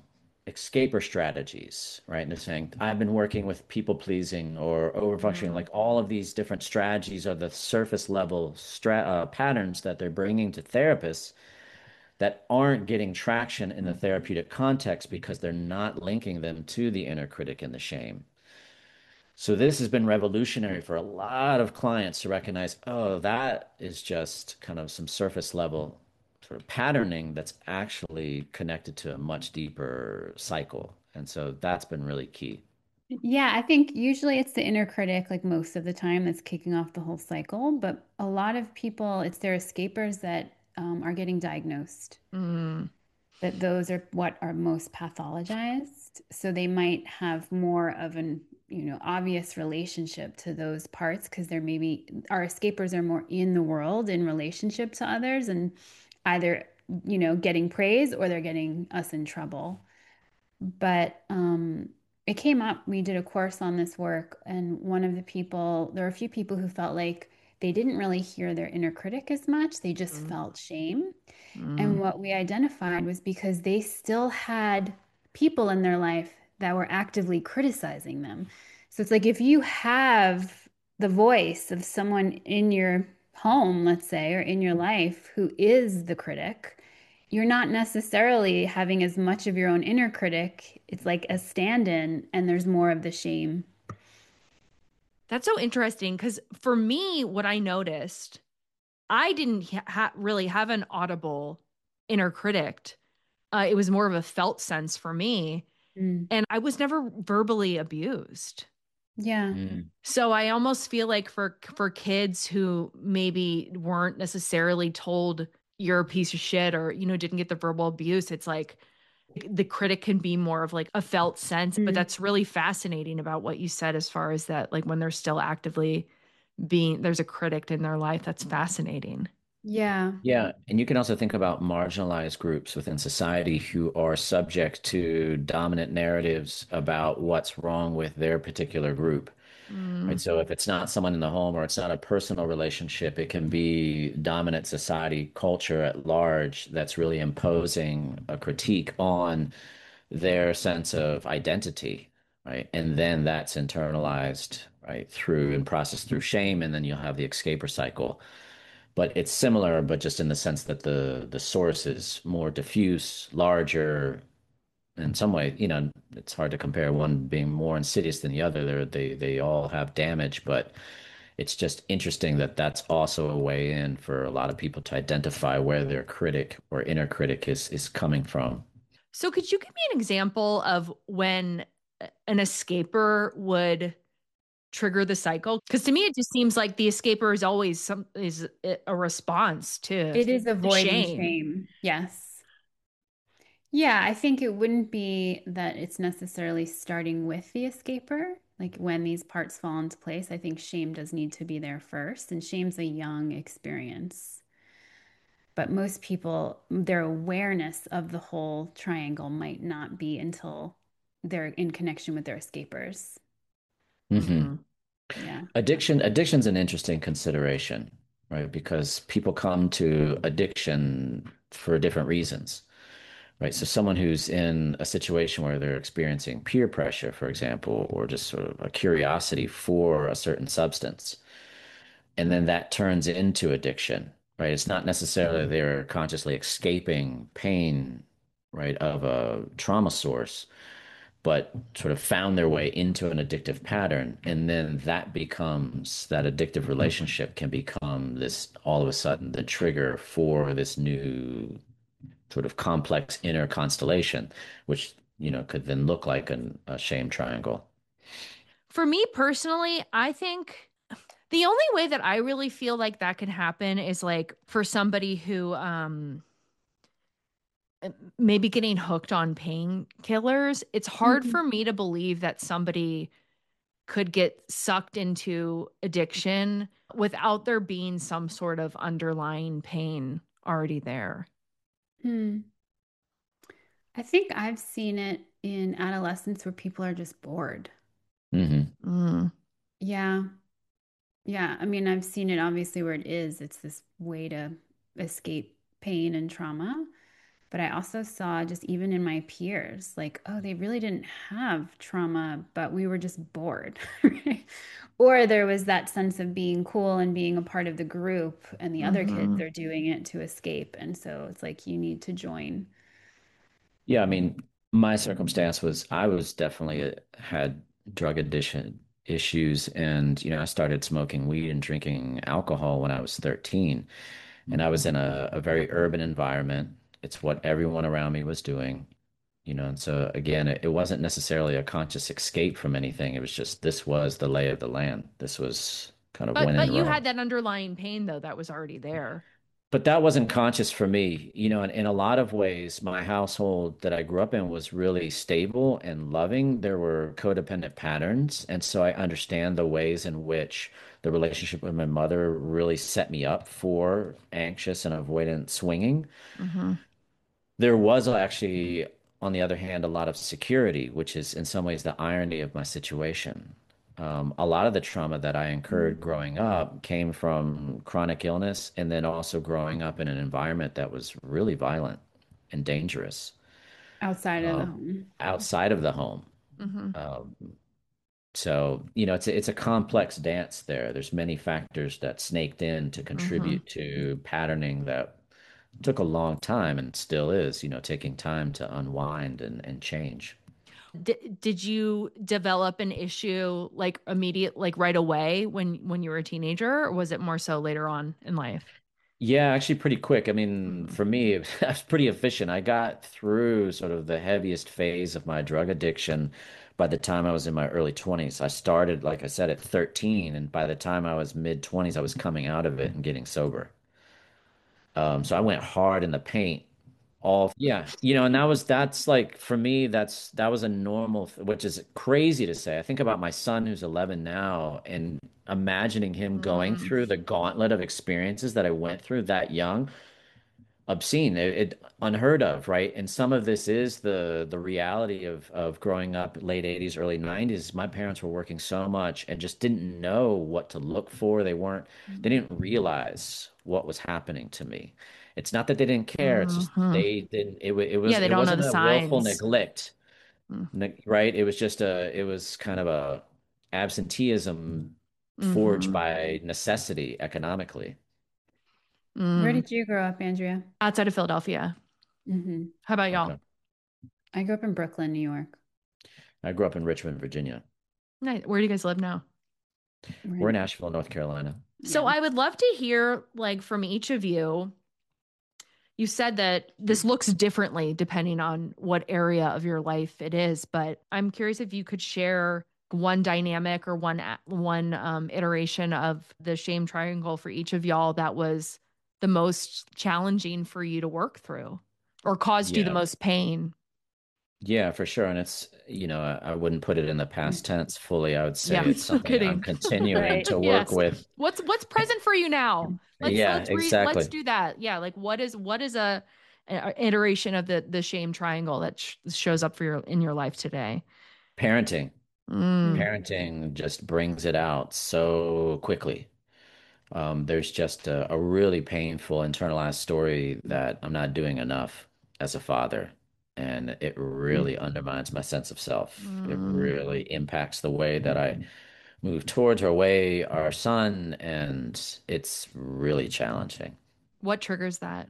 escaper strategies, right? And they're saying, I've been working with people pleasing or overfunctioning, like all of these different strategies are the surface level stra uh, patterns that they're bringing to therapists that aren't getting traction in the therapeutic context because they're not linking them to the inner critic and the shame. So this has been revolutionary for a lot of clients to recognize, oh, that is just kind of some surface level sort of patterning that's actually connected to a much deeper cycle. And so that's been really key. Yeah, I think usually it's the inner critic, like most of the time, that's kicking off the whole cycle. But a lot of people, it's their escapers that um, are getting diagnosed, Mm. that those are what are most pathologized. So they might have more of an, you know, obvious relationship to those parts because they're maybe our escapers are more in the world in relationship to others and either, you know, getting praise or they're getting us in trouble. But um, it came up, we did a course on this work, and one of the people, there were a few people who felt like they didn't really hear their inner critic as much, they just Mm. felt shame. And Mm. what we identified was because they still had people in their life that were actively criticizing them. So it's like if you have the voice of someone in your home, let's say, or in your life who is the critic, you're not necessarily having as much of your own inner critic. It's like a stand-in, and there's more of the shame. That's so interesting because for me, what I noticed, I didn't ha really have an audible inner critic. Uh, it was more of a felt sense for me. Mm. And I was never verbally abused. Yeah. Mm. So I almost feel like for for kids who maybe weren't necessarily told you're a piece of shit or, you know, didn't get the verbal abuse, it's like the critic can be more of like a felt sense. But Mm. that's really fascinating about what you said as far as that, like when they're still actively being, there's a critic in their life. That's fascinating. Yeah. Yeah, and you can also think about marginalized groups within society who are subject to dominant narratives about what's wrong with their particular group. Right. Mm. So if it's not someone in the home or it's not a personal relationship, it can be dominant society culture at large that's really imposing a critique on their sense of identity. Right. And then that's internalized, right, through and processed through shame. And then you'll have the escaper cycle. But it's similar, but just in the sense that the the source is more diffuse, larger, in some way, you know, it's hard to compare one being more insidious than the other. They're, they they all have damage, but it's just interesting that that's also a way in for a lot of people to identify where their critic or inner critic is is coming from. So could you give me an example of when an escaper would trigger the cycle? Because to me, it just seems like the escaper is always some is a response to It is the avoiding shame. shame. Yes. Yeah, I think it wouldn't be that it's necessarily starting with the escaper. Like when these parts fall into place, I think shame does need to be there first, and shame's a young experience. But most people, their awareness of the whole triangle might not be until they're in connection with their escapers. Hmm. Mm. Yeah. Addiction, addiction's an interesting consideration, right? Because people come to addiction for different reasons. Right. So someone who's in a situation where they're experiencing peer pressure, for example, or just sort of a curiosity for a certain substance, and then that turns into addiction, right? It's not necessarily they're consciously escaping pain, right, of a trauma source, but sort of found their way into an addictive pattern. And then that becomes that addictive relationship can become this all of a sudden the trigger for this new sort of complex inner constellation, which, you know, could then look like an, a shame triangle. For me personally, I think the only way that I really feel like that can happen is like for somebody who um maybe getting hooked on painkillers. It's hard Mhm. for me to believe that somebody could get sucked into addiction without there being some sort of underlying pain already there. Hmm. I think I've seen it in adolescence where people are just bored. Hmm. Mm. Yeah. Yeah. I mean, I've seen it obviously where it is. It's this way to escape pain and trauma. But I also saw just even in my peers, like, oh, they really didn't have trauma, but we were just bored, right? Or there was that sense of being cool and being a part of the group, and the other kids Mm-hmm. are doing it to escape. And so it's like you need to join. Yeah, I mean, my circumstance was I was definitely uh, had drug addiction issues, and you know, I started smoking weed and drinking alcohol when I was thirteen, and I was in a, a very urban environment. It's what everyone around me was doing, you know, and so again, it, it wasn't necessarily a conscious escape from anything. It was just this was the lay of the land. This was kind of But when but in you had Rome. that underlying pain though that was already there. But that wasn't conscious for me. You know, in, in a lot of ways, my household that I grew up in was really stable and loving. There were codependent patterns. And so I understand the ways in which the relationship with my mother really set me up for anxious and avoidant swinging. Mm-hmm. There was actually, on the other hand, a lot of security, which is in some ways the irony of my situation. Um, a lot of the trauma that I incurred growing up came from chronic illness and then also growing up in an environment that was really violent and dangerous Outside of the um, home. outside of the home. Mm-hmm. Um, so, you know, it's a, it's a complex dance there. There's many factors that snaked in to Mm-hmm. contribute to patterning that took a long time and still is, you know, taking time to unwind and, and change. Did, did you develop an issue like immediate, like right away when when you were a teenager, or was it more so later on in life? Yeah, actually pretty quick. I mean, Mm-hmm. for me, it was pretty efficient. I got through sort of the heaviest phase of my drug addiction by the time I was in my early twenties. I started, like I said, at thirteen, and by the time I was mid twenties, I was coming out of it and getting sober. Um, so I went hard in the paint all, yeah, you know, and that was that's like for me, that's that was a normal, which is crazy to say. I think about my son who's eleven now and imagining him going Mm. through the gauntlet of experiences that I went through that young, obscene, it, it unheard of, right? And some of this is the the reality of of growing up late eighties, early nineties. My parents were working so much and just didn't know what to look for. They weren't, they didn't realize what was happening to me. It's not that they didn't care, it's just Mm-hmm. they didn't it, wa- it Yeah, was they it don't know wasn't the a willful signs. neglect, Mm-hmm. ne- right? It was just a it was kind of a absenteeism forged Mm-hmm. by necessity economically. Where Mm. did you grow up, Andrea? Outside of Philadelphia. Hmm. How about y'all? Okay. I grew up in Brooklyn, New York. I grew up in Richmond, Virginia. Nice. Where do you guys live now? We're We're in in- Asheville, North Carolina. So yeah. I would love to hear, like, from each of you. You said that this looks differently depending on what area of your life it is, but I'm curious if you could share one dynamic or one a- one um, iteration of the shame triangle for each of y'all that was the most challenging for you to work through or caused you the Yeah. most pain. Yeah, for sure. And it's, you know, I, I wouldn't put it in the past tense fully. I would say Yeah, it's no something I'm kidding. continuing Right. to work Yes. with. What's what's present for you now? Let's Yeah, let's re let's exactly. do that. Yeah, like what is what is a, a iteration of the the shame triangle that sh shows up for your in your life today? Parenting. Mm, Parenting just brings it out so quickly. Um, there's just a, a really painful internalized story that I'm not doing enough as a father. And it really undermines my sense of self. It mm. really impacts the way that I move towards or away our son, and it's really challenging. What triggers that?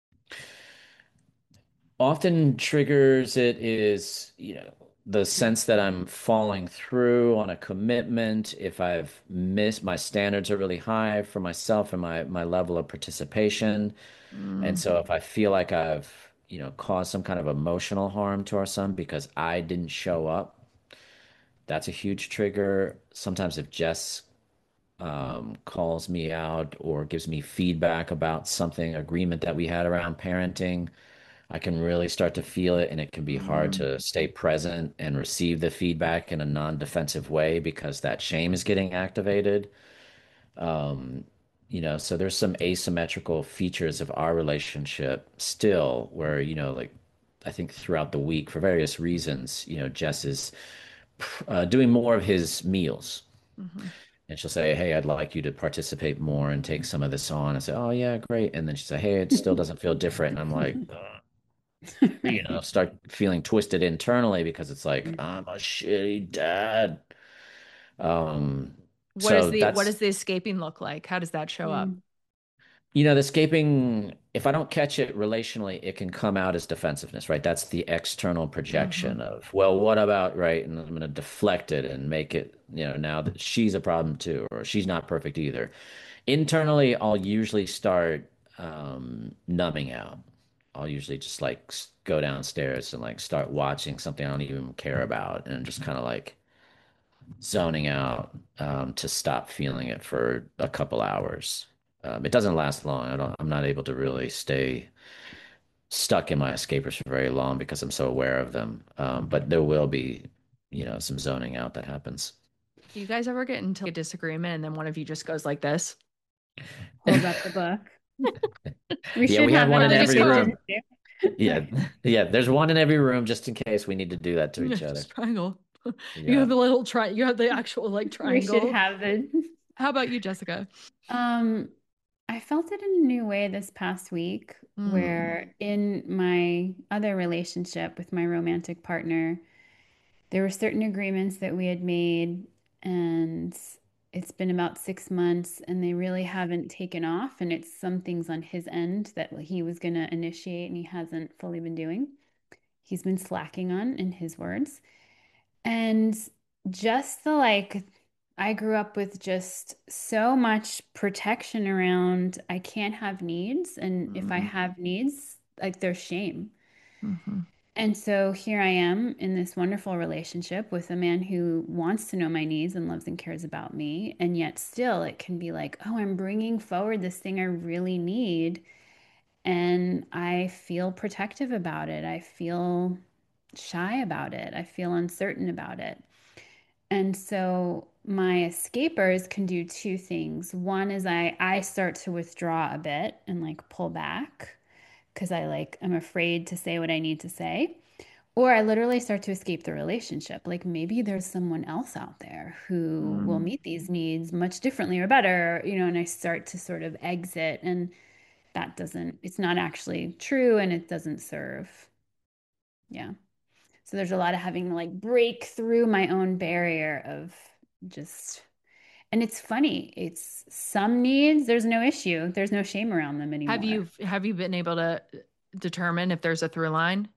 Often triggers it is, you know, the sense that I'm falling through on a commitment. If I've missed, my standards are really high for myself and my my level of participation. And Mm, so if I feel like I've, you know, caused some kind of emotional harm to our son because I didn't show up, that's a huge trigger. Sometimes if Jess um, calls me out or gives me feedback about something, agreement that we had around parenting, I can really start to feel it, and it can be hard mm, to stay present and receive the feedback in a non-defensive way because that shame is getting activated. Um, you know, so there's some asymmetrical features of our relationship still where, you know, like I think throughout the week for various reasons, you know, Jess is uh, doing more of his meals. mhm. And she'll say, "Hey, I'd like you to participate more and take some of this on." I say, "Oh, yeah, great." And then she say, "Hey, it still doesn't feel different." And I'm like, "Ugh." you Right. know, start feeling twisted internally because it's like, I'm a shitty dad. Um, What is so the what that's, does the escaping look like? How does that show up? Mm. you know, the escaping, if I don't catch it relationally, it can come out as defensiveness, right? That's the external Mm-hmm. projection of, well, what about, right? And I'm going to deflect it and make it, you know, now that she's a problem too, or she's not perfect either. Internally, I'll usually start um, numbing out. I'll usually just like s- go downstairs and like start watching something I don't even care about and just kind of like zoning out um, to stop feeling it for a couple hours. Um, it doesn't last long. I don't, I'm not able to really stay stuck in my escapers for very long because I'm so aware of them. Um, but there will be, you know, some zoning out that happens. Do you guys ever get into a disagreement and then one of you just goes like this? Hold up the book. We Yeah, should we have have it one Or in they on the just every go, kitchen room. too. Yeah, yeah. There's one in every room just in case we need to do that to yeah, each other. just triangle. You have Yeah. the little tri you have the actual like We should triangle. have it. How about you, Jessica? Um, I felt it in a new way this past week Mm, where in my other relationship with my romantic partner, there were certain agreements that we had made, and it's been about six months, and they really haven't taken off. And it's some things on his end that he was going to initiate, and he hasn't fully been doing. He's been slacking on, in his words. And just the like, I grew up with just so much protection around I can't have needs. And if I mm, have needs, like there's shame. mhm, And so here I am in this wonderful relationship with a man who wants to know my needs and loves and cares about me. And yet, still, it can be like, oh, I'm bringing forward this thing I really need. And I feel protective about it. I feel shy about it. I feel uncertain about it. And so my escapers can do two things. One is I I start to withdraw a bit and like pull back because I like I'm afraid to say what I need to say. Or I literally start to escape the relationship. Like maybe there's someone else out there who will mm. meet these needs much differently or better, you know, and I start to sort of exit, and that doesn't, it's not actually true and it doesn't serve. Yeah. So there's a lot of having to like break through my own barrier of just, and it's funny. It's some needs, there's no issue. There's no shame around them Have anymore. you have you been able to determine if there's a through line?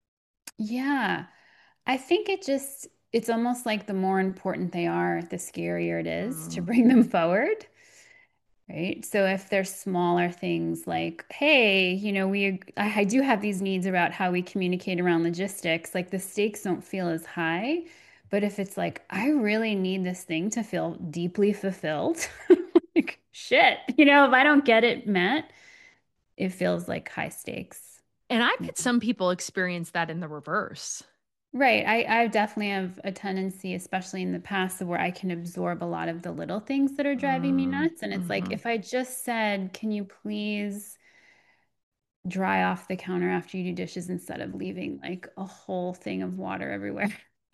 Yeah. I think it just, it's almost like the more important they are, the scarier it is to Mm, bring them forward. Right. So if there's smaller things like, hey, you know, we, I, I do have these needs about how we communicate around logistics, like the stakes don't feel as high. But if it's like, I really need this thing to feel deeply fulfilled, like shit, you know, if I don't get it met, it feels like high stakes. and I've Yeah. had some people experience that in the reverse. Right. I, I definitely have a tendency, especially in the past, where I can absorb a lot of the little things that are driving me Mm, nuts. And it's like, mhm. if I just said, can you please dry off the counter after you do dishes instead of leaving like a whole thing of water everywhere?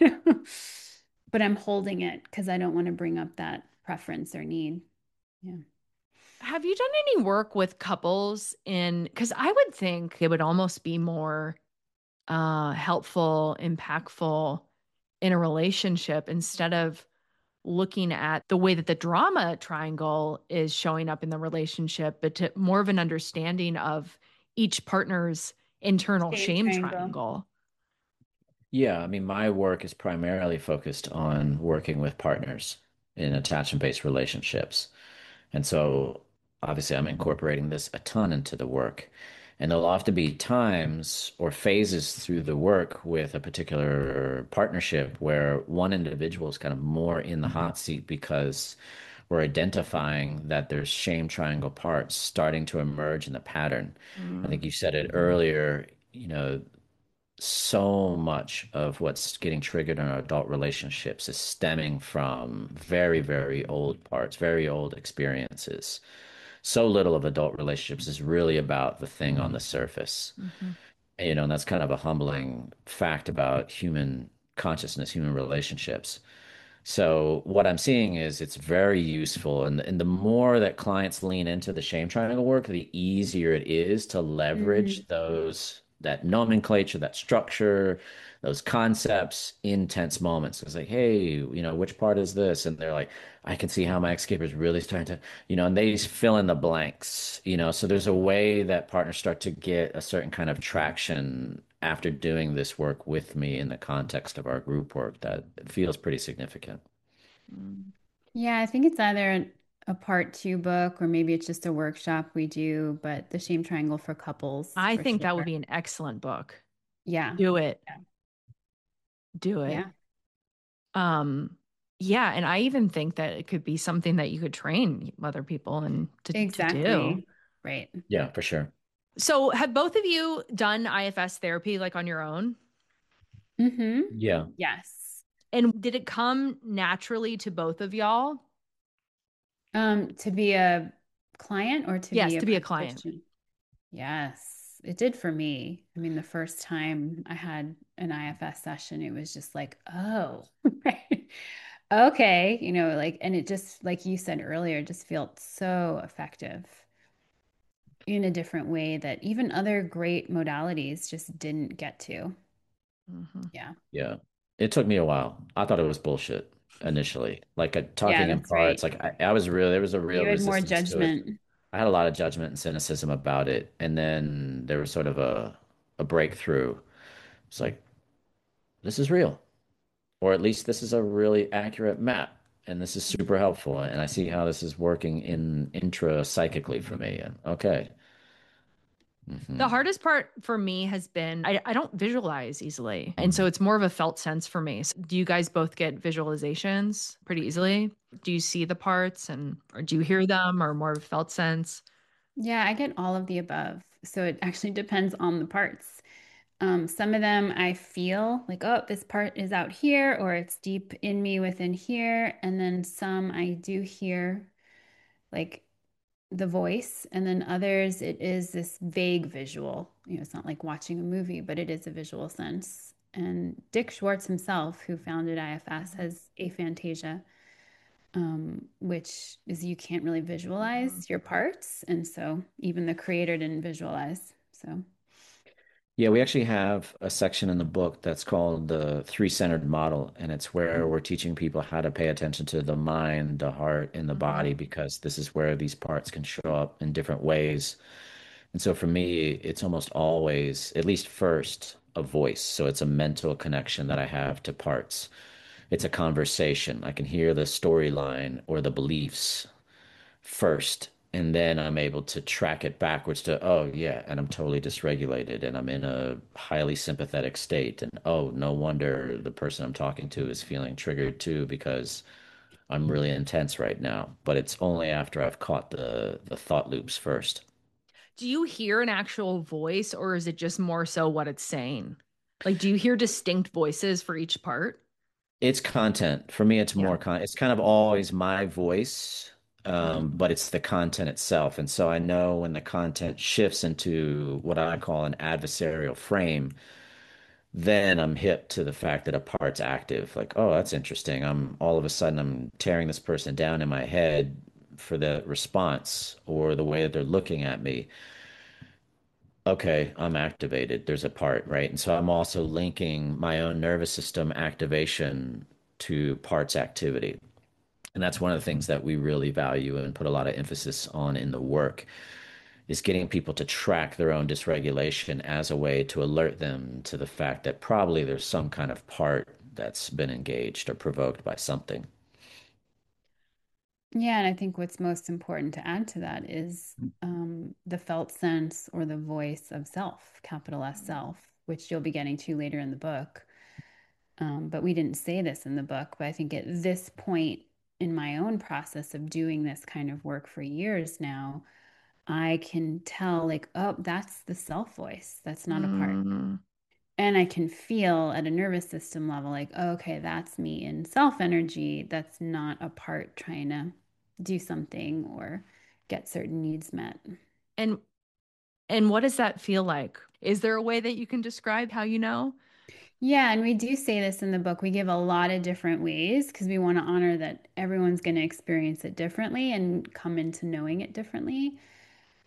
But I'm holding it because I don't want to bring up that preference or need. Yeah. Have you done any work with couples in, because I would think it would almost be more uh helpful, impactful in a relationship instead of looking at the way that the drama triangle is showing up in the relationship, but to more of an understanding of each partner's internal Shame shame triangle. triangle. Yeah, I mean, my work is primarily focused on working with partners in attachment-based relationships. And so obviously I'm incorporating this a ton into the work. And there'll often be times or phases through the work with a particular partnership where one individual is kind of more in the hot seat because we're identifying that there's shame triangle parts starting to emerge in the pattern. I Mm, think you said it earlier, you know, so much of what's getting triggered in our adult relationships is stemming from very, very old parts, very old experiences. So little of adult relationships is really about the thing on the surface. mhm. You know, and that's kind of a humbling fact about human consciousness, human relationships. So what I'm seeing is it's very useful, and and the more that clients lean into the shame triangle work, the easier it is to Mhm. leverage those that nomenclature, that structure, those concepts in tense moments. It's like, hey, you know, which part is this? And they're like, I can see how my escaper is really starting to, you know, and they just fill in the blanks, you know. So there's a way that partners start to get a certain kind of traction after doing this work with me in the context of our group work that feels pretty significant. Mm. Yeah, I think it's either a part two book or maybe it's just a workshop we do, but the Shame Triangle for couples I for think sure. that would be an excellent book. Yeah. Do it. Yeah. Do it. Yeah. Um, yeah, and I even think that it could be something that you could train other people and to, to do. Exactly. Right. Yeah, for sure. So have both of you done I F S therapy like on your own? Mm-hmm. Yeah. Yes. And did it come naturally to both of y'all? Um, to be a client or to Yes, be a to be a client. practitioner? Yes, it did for me. I mean, the first time I had an I F S session, it was just like, oh, right. Okay, you know, like, and it just, like you said earlier, just felt so effective in a different way that even other great modalities just didn't get to. Mhm. Yeah. Yeah. It took me a while. I thought it was bullshit initially. Like uh, Yeah, talking in that's right. parts, like I, I was real, there was a real You had more resistance to it. judgment. I had a lot of judgment and cynicism about it. And then there was sort of a a breakthrough. It's like, this is real. Or at least this is a really accurate map. And this is super helpful. And I see how this is working in intra psychically for me. And okay. The Hmm. hardest part for me has been I, I don't visualize easily. And so it's more of a felt sense for me. So do you guys both get visualizations pretty easily? Do you see the parts and or do you hear them or more of a felt sense? Yeah, I get all of the above. So it actually depends on the parts. Um, some of them I feel like, oh, this part is out here or it's deep in me within here. And then some I do hear like the voice. And then others, it is this vague visual. You know, it's not like watching a movie, but it is a visual sense. And Dick Schwartz himself, who founded I F S, has aphantasia, um, which is you can't really Mhm. visualize your parts. And so even the creator didn't visualize. So, Yeah, we actually have a section in the book that's called the three-centered model, and it's where we're teaching people how to pay attention to the mind, the heart, and the body, Mhm. because this is where these parts can show up in different ways. And so for me, it's almost always, at least first, a voice. So it's a mental connection that I have to parts. It's a conversation. I can hear the storyline or the beliefs first, and then I'm able to track it backwards to, oh, yeah, and I'm totally dysregulated and I'm in a highly sympathetic state. And oh, no wonder the person I'm talking to is feeling triggered too, because I'm really intense right now. But it's only after I've caught the the thought loops first. Do you hear an actual voice or is it just more so what it's saying? Like, do you hear distinct voices for each part? It's content. For me, it's Yeah. more con it's kind of always my voice, Mhm. um, but it's the content itself. And so I know when the content shifts into what I call an adversarial frame, then I'm hip to the fact that a part's active. Like, oh, that's interesting. I'm all of a sudden I'm tearing this person down in my head for the response or the way that they're looking at me. Okay, I'm activated. There's a part, right? And so I'm also linking my own nervous system activation to parts activity. And that's one of the things that we really value and put a lot of emphasis on in the work is getting people to track their own dysregulation as a way to alert them to the fact that probably there's some kind of part that's been engaged or provoked by something. yeah, and I think what's most important to add to that is um, the felt sense or the voice of self, capital S self, which you'll be getting to later in the book. Um, but we didn't say this in the book, but I think at this point in my own process of doing this kind of work for years now, I can tell, like, oh, that's the self voice. That's not a part. Mm. And I can feel at a nervous system level, like, oh, okay, that's me in self energy. That's not a part trying to do something or get certain needs met. And and what does that feel like? Is there a way that you can describe how you know? Yeah, and we do say this in the book. We give a lot of different ways because we want to honor that everyone's going to experience it differently and come into knowing it differently.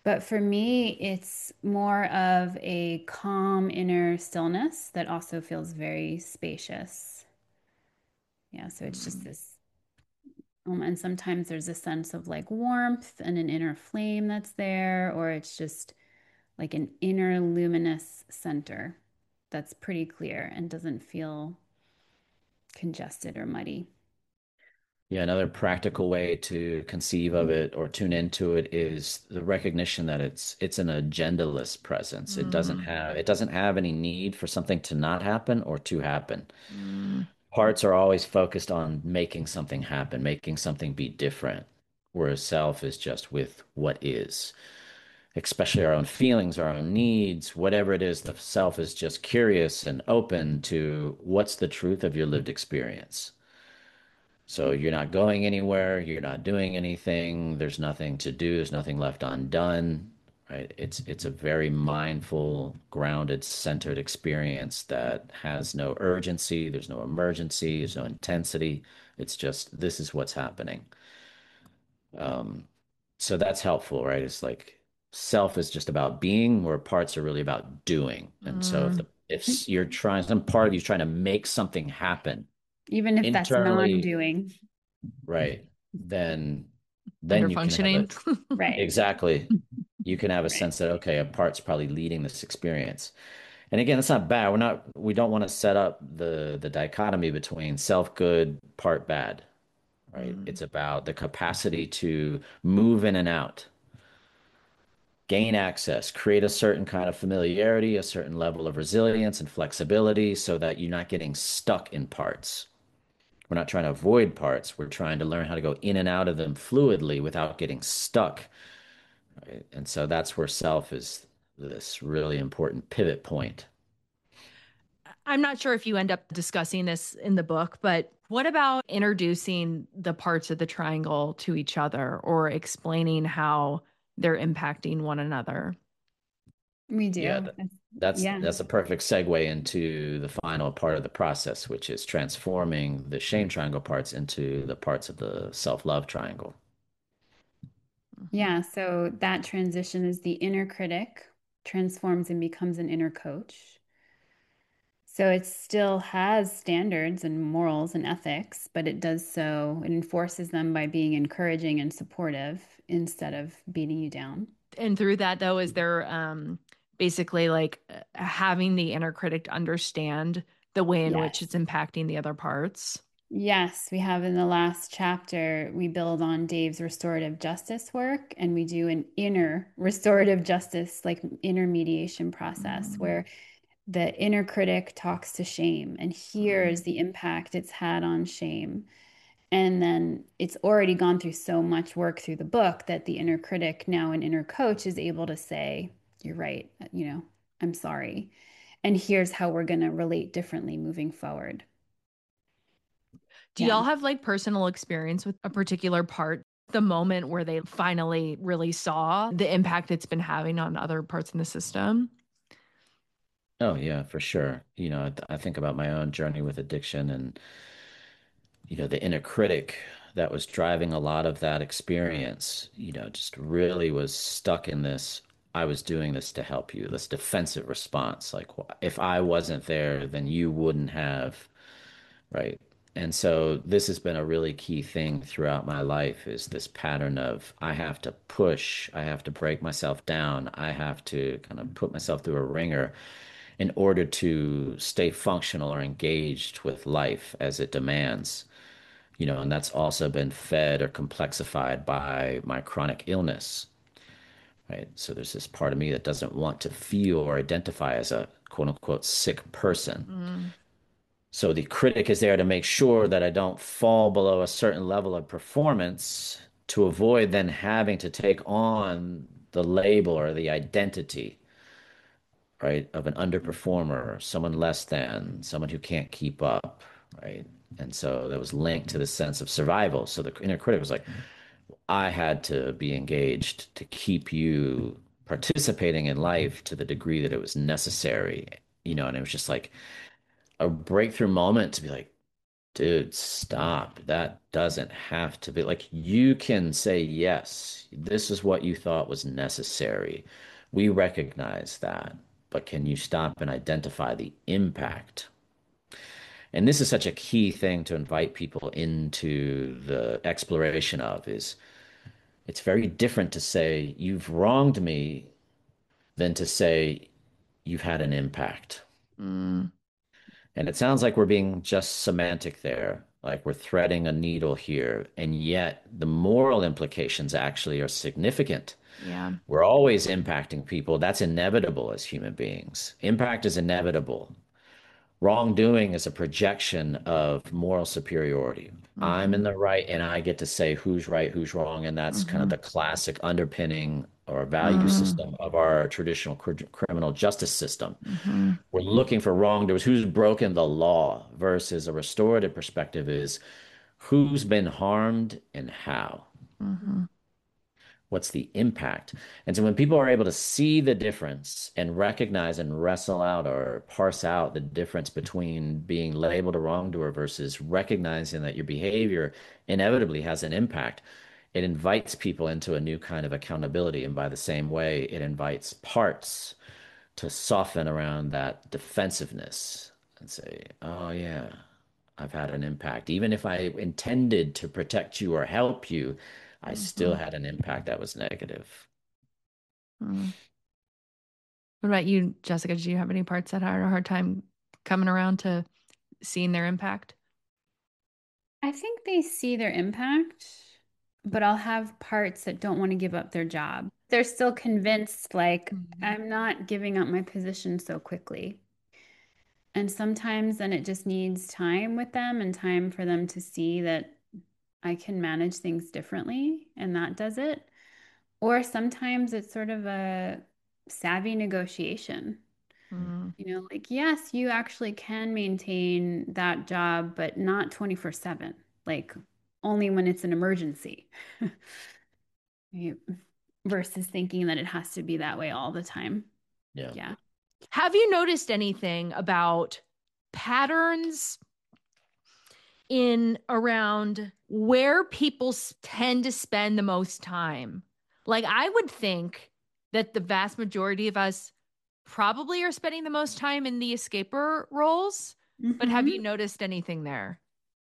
But for me, it's more of a calm inner stillness that also feels very spacious. Yeah, so it's just Mm. this, um, and sometimes there's a sense of like warmth and an inner flame that's there, or it's just like an inner luminous center that's pretty clear and doesn't feel congested or muddy. Yeah, another practical way to conceive of it or tune into it is the recognition that it's it's an agendaless presence. It doesn't Mm. have it doesn't have any need for something to not happen or to happen. Mm. Parts are always focused on making something happen, making something be different, whereas self is just with what is, especially our own feelings, our own needs, whatever it is, the self is just curious and open to what's the truth of your lived experience. So you're not going anywhere, you're not doing anything, there's nothing to do, there's nothing left undone, right? It's it's a very mindful, grounded, centered experience that has no urgency, there's no emergency, there's no intensity. It's just this is what's happening. Um, so that's helpful, right? It's like self is just about being, where parts are really about doing. And so if Mm. the if you're trying, some part of you is trying to make something happen Even if that's internally, non-doing. right, then then you can have a Underfunctioning. Right. exactly. You can have a Right. sense that okay, a part's probably leading this experience. And again, it's not bad. We're not we don't want to set up the the dichotomy between self good, part bad, right? Mm. It's about the capacity to move in and out, gain access, create a certain kind of familiarity, a certain level of resilience and flexibility so that you're not getting stuck in parts. We're not trying to avoid parts. We're trying to learn how to go in and out of them fluidly without getting stuck. Right? And so that's where self is this really important pivot point. I'm not sure if you end up discussing this in the book, but what about introducing the parts of the triangle to each other or explaining how they're impacting one another? We Yeah, do. th- that's Yeah. that's a perfect segue into the final part of the process, which is transforming the shame triangle parts into the parts of the self-love triangle. Mhm. Yeah. So that transition is the inner critic transforms and becomes an inner coach. So it still has standards and morals and ethics, but it does so, it enforces them by being encouraging and supportive instead of beating you down. And through that, though, is there um, basically like uh, having the inner critic understand the way in which Yes. it's impacting the other parts? Yes, we have in the last chapter, we build on Dave's restorative justice work and we do an inner restorative justice, like inner mediation process Mm. where the inner critic talks to shame and hears Mm. the impact it's had on shame. And then it's already gone through so much work through the book that the inner critic, now an inner coach, is able to say, "You're right, you know, I'm sorry. And here's how we're going to relate differently moving forward." Do Yeah. y'all have like personal experience with a particular part? The moment where they finally really saw the impact it's been having on other parts in the system? Oh yeah, for sure. You know, I, I think about my own journey with addiction and you know, the inner critic that was driving a lot of that experience, you know, just really was stuck in this. I was doing this to help you, this defensive response. Like, wh- if I wasn't there, then you wouldn't have, right? And so this has been a really key thing throughout my life is this pattern of I have to push, I have to break myself down, I have to kind of put myself through a ringer in order to stay functional or engaged with life as it demands, you know, and that's also been fed or complexified by my chronic illness, right? So there's this part of me that doesn't want to feel or identify as a quote unquote sick person. Mm. So the critic is there to make sure that I don't fall below a certain level of performance to avoid then having to take on the label or the identity, right, of an underperformer, someone less than, someone who can't keep up, right? And so that was linked to the sense of survival. So the inner critic was like, I had to be engaged to keep you participating in life to the degree that it was necessary, you know, and it was just like a breakthrough moment to be like, Dude, stop. That doesn't have to be like you can say, yes, this is what you thought was necessary. We recognize that, but can you stop and identify the impact? And this is such a key thing to invite people into the exploration of is it's very different to say you've wronged me than to say you've had an impact. Mm. And it sounds like we're being just semantic there, like we're threading a needle here. And yet the moral implications actually are significant. Yeah. We're always impacting people. That's inevitable as human beings. Impact is inevitable. Wrongdoing is a projection of moral superiority. I'm in Mm-hmm. the right and I get to say who's right, who's wrong. And that's kind of Mm-hmm. the classic underpinning or value Mm-hmm. system of our traditional cr criminal justice system. Mm-hmm. We're looking for wrongdoers, who's broken the law, versus a restorative perspective is who's been harmed and how. Mm-hmm. What's the impact? And so when people are able to see the difference and recognize and wrestle out or parse out the difference between being labeled a wrongdoer versus recognizing that your behavior inevitably has an impact, it invites people into a new kind of accountability. And by the same way, it invites parts to soften around that defensiveness and say, oh, yeah, I've had an impact. Even if I intended to protect you or help you, I still Mm-hmm. had an impact that was negative. Mm. What about you, Jessica? Do you have any parts that had a hard time coming around to seeing their impact? I think they see their impact, but I'll have parts that don't want to give up their job. They're still convinced, like, Mhm. I'm not giving up my position so quickly. And sometimes then it just needs time with them and time for them to see that I can manage things differently, and that does it. Or sometimes it's sort of a savvy negotiation. Mm. You know, like, yes, you actually can maintain that job, but not twenty-four seven, like only when it's an emergency. You- versus thinking that it has to be that way all the time. Yeah. Yeah. Have you noticed anything about patterns in around where people s- tend to spend the most time? Like, I would think that the vast majority of us probably are spending the most time in the escaper roles, but have you hmm noticed anything there?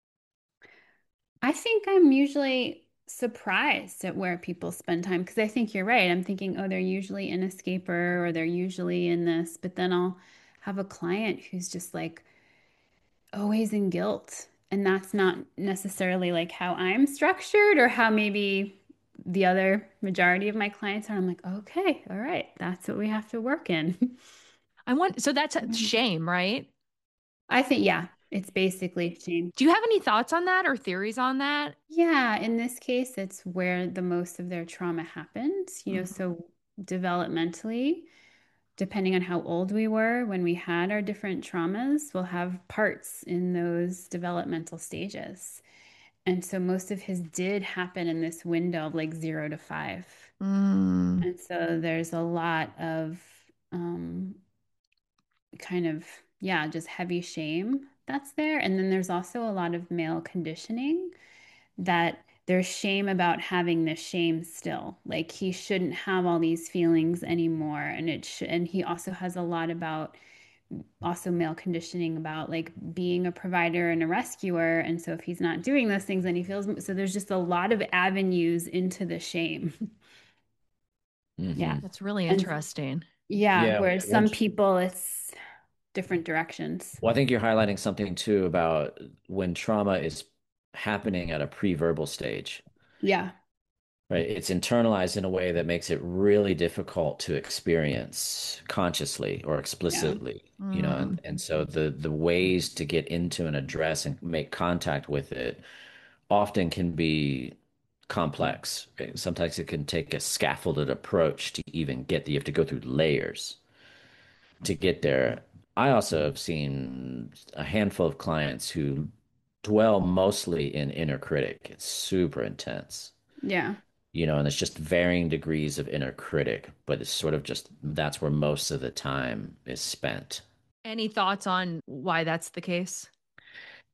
I think I'm usually surprised at where people spend time because I think you're right. I'm thinking, oh, they're usually in Escaper or they're usually in this, but then I'll have a client who's just like always in guilt. And that's not necessarily like how I'm structured or how maybe the other majority of my clients are. I'm like, okay, all right, that's what we have to work in. I want, so that's a shame, right? I think, yeah, it's basically shame. Do you have any thoughts on that or theories on that? Yeah, in this case, it's where the most of their trauma happens, you know, Mhm. so developmentally, depending on how old we were when we had our different traumas, we'll have parts in those developmental stages. And so most of his did happen in this window of like zero to five. Mm. And so there's a lot of um, kind of, yeah, just heavy shame that's there. And then there's also a lot of male conditioning that there's shame about having this shame still. Like he shouldn't have all these feelings anymore. And it should, and he also has a lot about also male conditioning about like being a provider and a rescuer. And so if he's not doing those things, then he feels so there's just a lot of avenues into the shame. Yeah. hmm That's really And interesting. yeah, Yeah. whereas some Once, people it's different directions. well, I think you're highlighting something too about when trauma is happening at a pre-verbal stage, Yeah. right? It's internalized in a way that makes it really difficult to experience consciously or Yeah. explicitly, you know, Mm. and, and so the the ways to get into and address and make contact with it often can be complex. Right? Sometimes it can take a scaffolded approach to even get the, you have to go through layers to get there. I also have seen a handful of clients who dwell mostly in inner critic. It's super intense, Yeah. you know, and it's just varying degrees of inner critic, but it's sort of just that's where most of the time is spent. Any thoughts on why that's the case?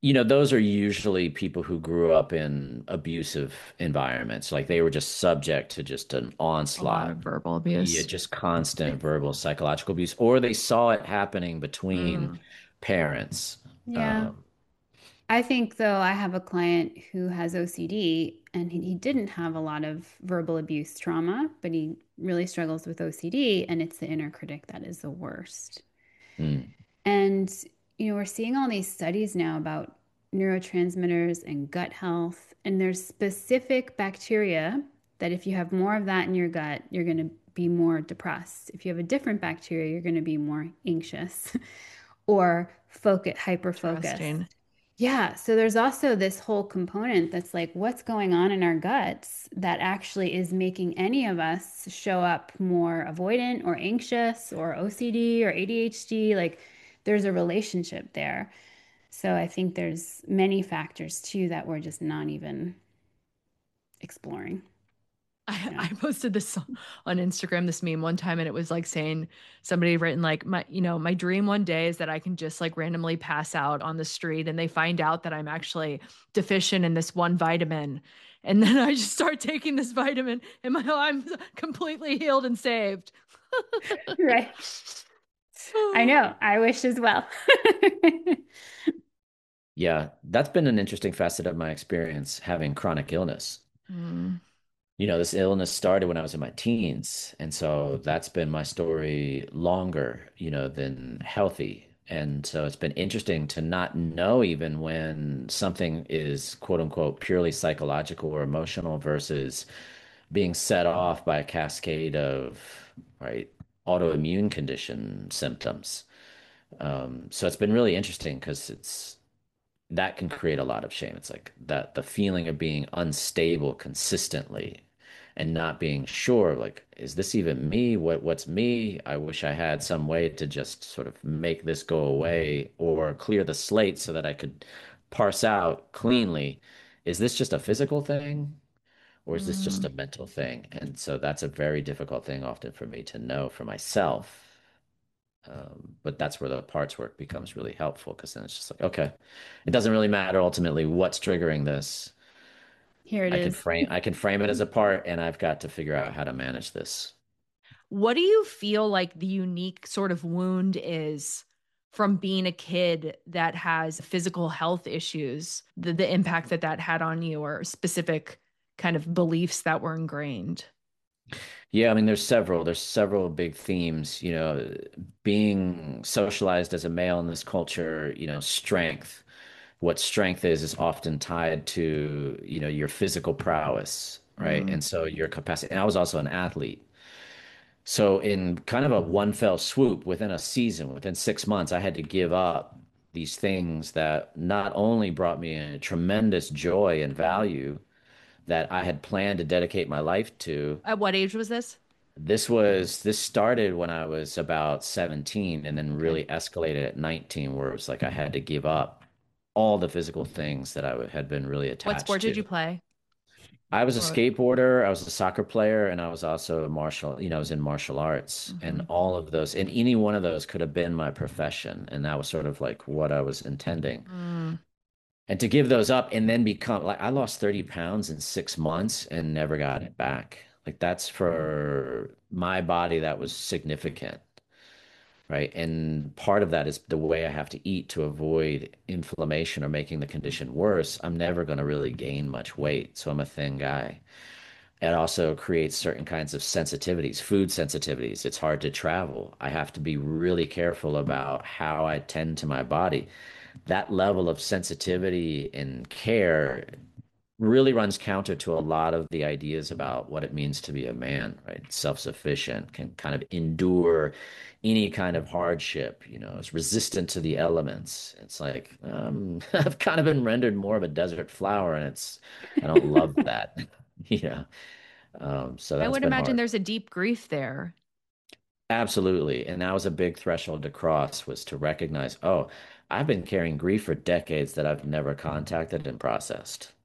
You know, those are usually people who grew up in abusive environments. Like they were just subject to just an A lot of onslaught. verbal Yeah, abuse. just constant verbal psychological abuse, or they saw it happening between Mm. parents. Yeah. Um, I think though I have a client who has O C D and he, he didn't have a lot of verbal abuse trauma, but he really struggles with O C D and it's the inner critic that is the worst. mm, And you know, we're seeing all these studies now about neurotransmitters and gut health, and there's specific bacteria that if you have more of that in your gut, you're going to be more depressed. If you have a different bacteria, you're going to be more anxious or focus, hyper focused. Interesting. Yeah, so there's also this whole component that's like what's going on in our guts that actually is making any of us show up more avoidant or anxious or O C D or A D H D. Like there's a relationship there. So I think there's many factors too that we're just not even exploring. I, Yeah. I posted this on Instagram, this meme one time, and it was like saying somebody had written like my, you know, my dream one day is that I can just like randomly pass out on the street and they find out that I'm actually deficient in this one vitamin. And then I just start taking this vitamin and my I'm completely healed and saved. Right. I know. I wish as well. yeah, that's been an interesting facet of my experience having chronic illness. Mm. You know, this illness started when I was in my teens, and so that's been my story longer, you know, than healthy. And so it's been interesting to not know even when something is quote unquote purely psychological or emotional versus being set off by a cascade of, right, autoimmune condition symptoms. Um, so it's been really interesting because it's that can create a lot of shame. It's like that the feeling of being unstable consistently and not being sure, like, is this even me? What what's me? I wish I had some way to just sort of make this go away or clear the slate so that I could parse out cleanly. Is this just a physical thing? Or is this just Mm. a mental thing? And so that's a very difficult thing often for me to know for myself. Um, but that's where the parts work becomes really helpful because then it's just like, okay, it doesn't really matter ultimately what's triggering this. Here it I can is. frame I can frame it as a part and I've got to figure out how to manage this. What do you feel like the unique sort of wound is from being a kid that has physical health issues, the, the impact that that had on you, or specific kind of beliefs that were ingrained? Yeah, I mean, there's several. There's several big themes. You know, being socialized as a male in this culture, you know, strength. What strength is is often tied to, you know, your physical prowess, right? Mm. And so your capacity. And I was also an athlete. So in kind of a one fell swoop within a season, within six months, I had to give up these things that not only brought me a tremendous joy and value that I had planned to dedicate my life to. At what age was this? This was this started when I was about seventeen and then Okay. really escalated at nineteen, where it was like I had to give up all the physical things that I w- had been really What attached sport did you to. play? I was a Or, skateboarder, I was a soccer player, and I was also a martial, you know, I was in martial arts. And mhm. all of those, and any one of those could have been my profession. And that was sort of like what I was intending. Mm. And to give those up and then become like I lost thirty pounds in six months and never got it back. Like that's for my body, that was significant, right? And part of that is the way I have to eat to avoid inflammation or making the condition worse. I'm never going to really gain much weight. So I'm a thin guy. It also creates certain kinds of sensitivities, food sensitivities. It's hard to travel. I have to be really careful about how I tend to my body. That level of sensitivity and care really runs counter to a lot of the ideas about what it means to be a man, right? Self-sufficient, can kind of endure any kind of hardship, you know, is resistant to the elements. It's like, um, I've kind of been rendered more of a desert flower, and it's, I don't love that, you know. Um, so I that's would been imagine hard. there's a deep grief there. Absolutely. And that was a big threshold to cross was to recognize, oh, I've been carrying grief for decades that I've never contacted and processed.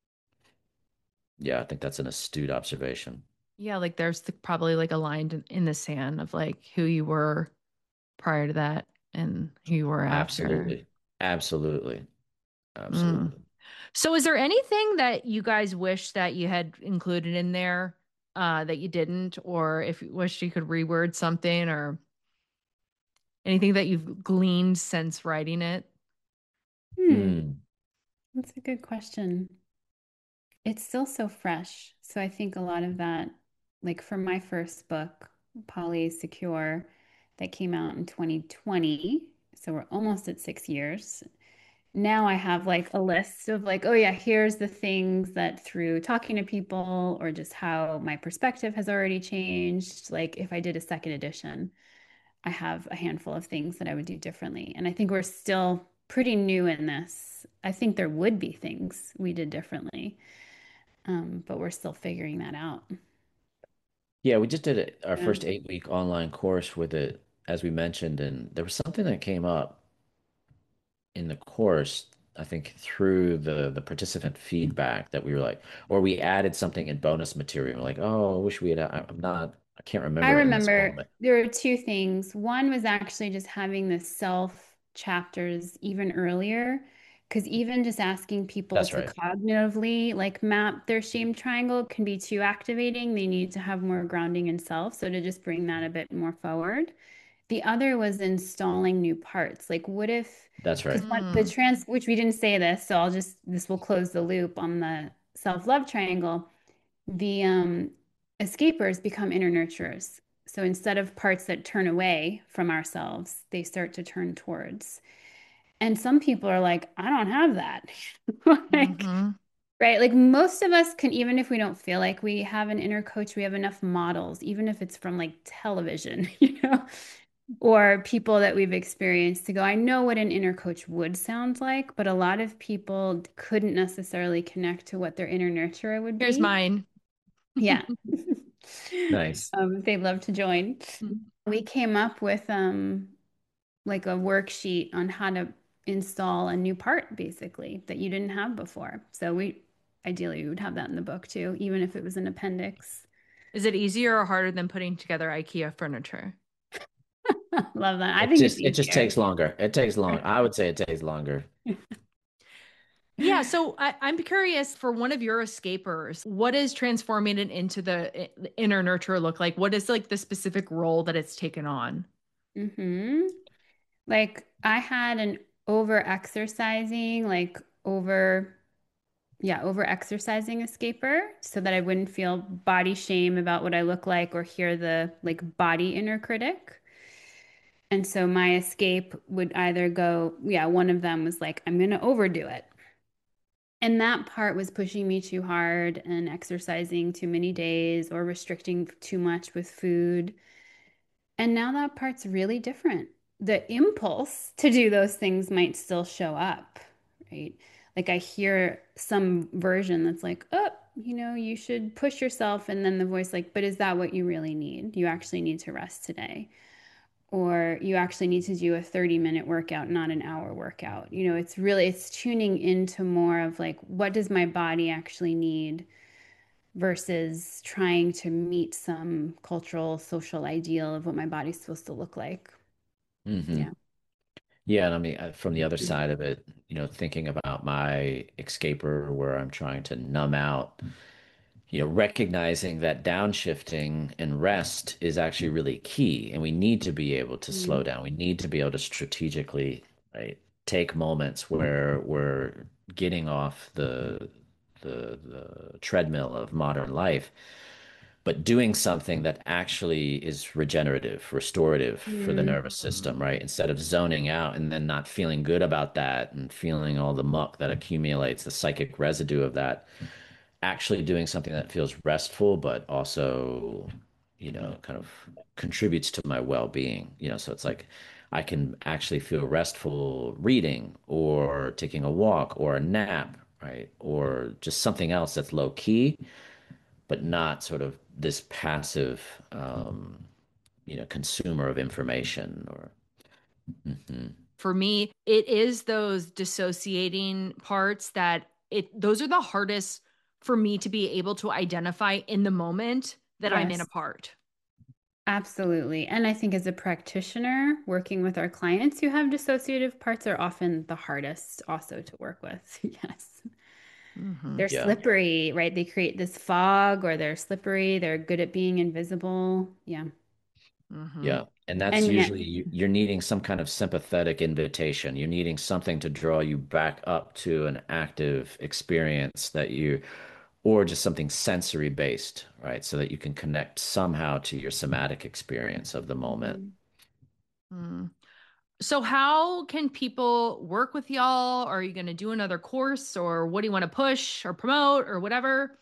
Yeah, I think that's an astute observation. Yeah, like there's the, probably like a line in in the sand of like who you were prior to that and who you were after. Absolutely. Absolutely. Absolutely. Mm. So is there anything that you guys wish that you had included in there uh, that you didn't, or if you wished you could reword something, or anything that you've gleaned since writing it? Hmm, Mm. that's a good question. It's still so fresh. So I think a lot of that, like for my first book, Poly Secure, that came out in twenty twenty. So we're almost at six years. Now I have like a list of like, oh yeah, here's the things that through talking to people or just how my perspective has already changed. Like if I did a second edition, I have a handful of things that I would do differently. And I think we're still pretty new in this. I think there would be things we did differently, um, but we're still figuring that out. Yeah, we just did it, our Yeah. first eight week online course with it, as we mentioned, and there was something that came up in the course, I think through the the participant feedback that we were like, or we added something in bonus material, like, oh, I wish we had, I- I'm not, I can't I remember it in this remember moment. there were two things. One was actually just having the self chapters even earlier, because even just asking people That's to right. cognitively like map their shame triangle can be too activating. They need to have more grounding in self. So to just bring that a bit more forward. The other was installing new parts. Like, what if, That's because right. the Mm. trans, which we didn't say this, so I'll just, this will close the loop on the self-love triangle. The um, escapers become inner nurturers. So instead of parts that turn away from ourselves, they start to turn towards. And some people are like, I don't have that. Like, Hmm. right? Like most of us can, even if we don't feel like we have an inner coach, we have enough models, even if it's from like television, you know, or people that we've experienced to go, I know what an inner coach would sound like, but a lot of people couldn't necessarily connect to what their inner nurturer would Here's be. mine. Yeah. Nice. Um, they'd love to join. We came up with um like a worksheet on how to install a new part basically that you didn't have before. So we ideally we would have that in the book too, even if it was an appendix. Is it easier or harder than putting together IKEA furniture? Love that. I It think it's just it just easier. takes longer. It takes long. I would say it takes longer. Yeah, so I, I'm curious for one of your escapers, what is transforming it into the i- inner nurture look like? What is like the specific role that it's taken on? hmm Like I had an over exercising, like over, yeah, over exercising escaper so that I wouldn't feel body shame about what I look like or hear the like body inner critic. And so my escape would either go, yeah, one of them was like, I'm going to overdo it. And that part was pushing me too hard and exercising too many days or restricting too much with food. And now that part's really different. The impulse to do those things might still show up, right? Like I hear some version that's like, oh, you know, you should push yourself. And then the voice, like, but is that what you really need? You actually need to rest today. Or you actually need to do a thirty minute workout, not an hour workout. You know, it's really, it's tuning into more of like, what does my body actually need versus trying to meet some cultural, social ideal of what my body's supposed to look like. Hmm. Yeah. Yeah, and I mean, uh, from the other side of it, you know, thinking about my escaper where I'm trying to numb out, you know, recognizing that downshifting and rest is actually really key, and we need to be able to slow Mhm. down. We need to be able to strategically, right, take moments where we're getting off the the the treadmill of modern life, but doing something that actually is regenerative, restorative for the Mhm. nervous system, right? Instead of zoning out and then not feeling good about that and feeling all the muck that accumulates, the psychic residue of that, actually doing something that feels restful, but also, you know, kind of contributes to my well-being, you know, so it's like I can actually feel restful reading or taking a walk or a nap, right? Or just something else that's low key but not sort of this passive, um, you know, consumer of information or. Mhm. For me, it is those dissociating parts that it those are the hardest for me to be able to identify in the moment that I'm in a Yes. part. Absolutely. And I think as a practitioner, working with our clients who have dissociative parts are often the hardest also to work with. Yes. Mm-hmm. They're Yeah. slippery, right? They create this fog or they're slippery. They're good at being invisible. Yeah. Mm-hmm. Yeah. And that's And yet, usually you, you're needing some kind of sympathetic invitation. You're needing something to draw you back up to an active experience that you, or just something sensory based, right? So that you can connect somehow to your somatic experience of the moment. Mm. So how can people work with y'all? Are you going to do another course, or what do you want to push or promote or whatever?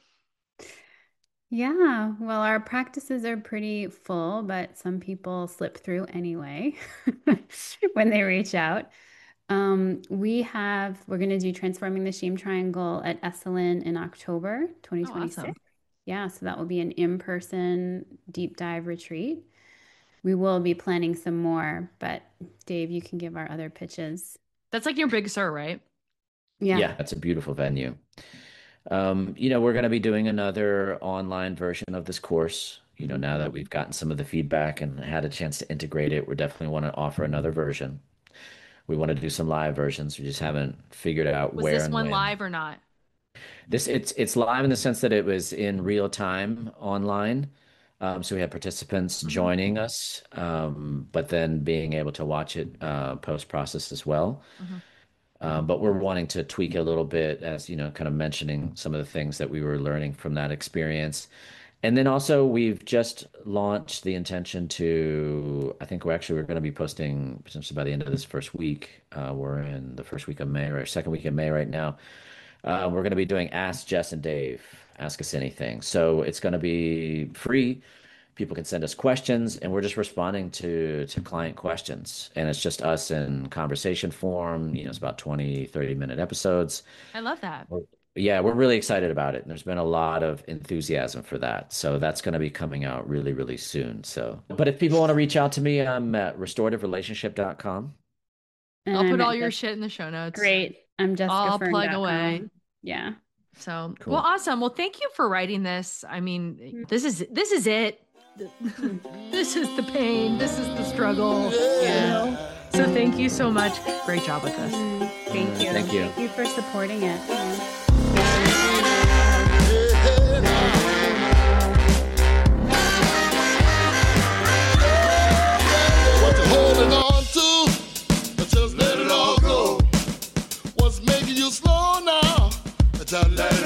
yeah, well, our practices are pretty full, but some people slip through anyway when they reach out. Um, we have, we're going to do Transforming the Shame Triangle at Esalen in October Oh, twenty twenty-six. awesome. Yeah, so that will be an in-person deep dive retreat. We will be planning some more, but Dave, you can give our other pitches. That's like your Big Sur, right? Yeah. Yeah, that's a beautiful venue. Um, you know, we're going to be doing another online version of this course. You know, now that we've gotten some of the feedback and had a chance to integrate it, we definitely want to offer another version. We want to do some live versions. We just haven't figured out Was where this and one when. live or not? This it's it's live in the sense that it was in real time online. Um, so we had participants Mhm. joining us, um, but then being able to watch it uh, post process as well. Mhm. Um, but we're wanting to tweak it a little bit, as you know, kind of mentioning some of the things that we were learning from that experience. And then also we've just launched the intention to, I think we're actually we're going to be posting potentially by the end of this first week. Uh, we're in the first week of May or second week of May right now. Uh, we're going to be doing Ask Jess and Dave, Ask Us Anything. So it's going to be free. People can send us questions, and we're just responding to to client questions. And it's just us in conversation form. You know, it's about twenty, thirty minute episodes. I love that. We're- Yeah, we're really excited about it. And there's been a lot of enthusiasm for that. So that's going to be coming out really, really soon. So, but if people want to reach out to me, I'm at restorative relationship dot com. And I'll put I'm all at your Jess- shit in the show notes. Great. I'm Jessica I'll Fern plug dot com. away. Yeah. So, Cool. well, awesome. Well, thank you for writing this. I mean, this is this is it. This is the pain. This is the struggle. You know? So thank you so much. Great job with this. Thank you. Thank you. Thank you for supporting it. What you holding on to? Just let it all go. What's making you slow now? Just let it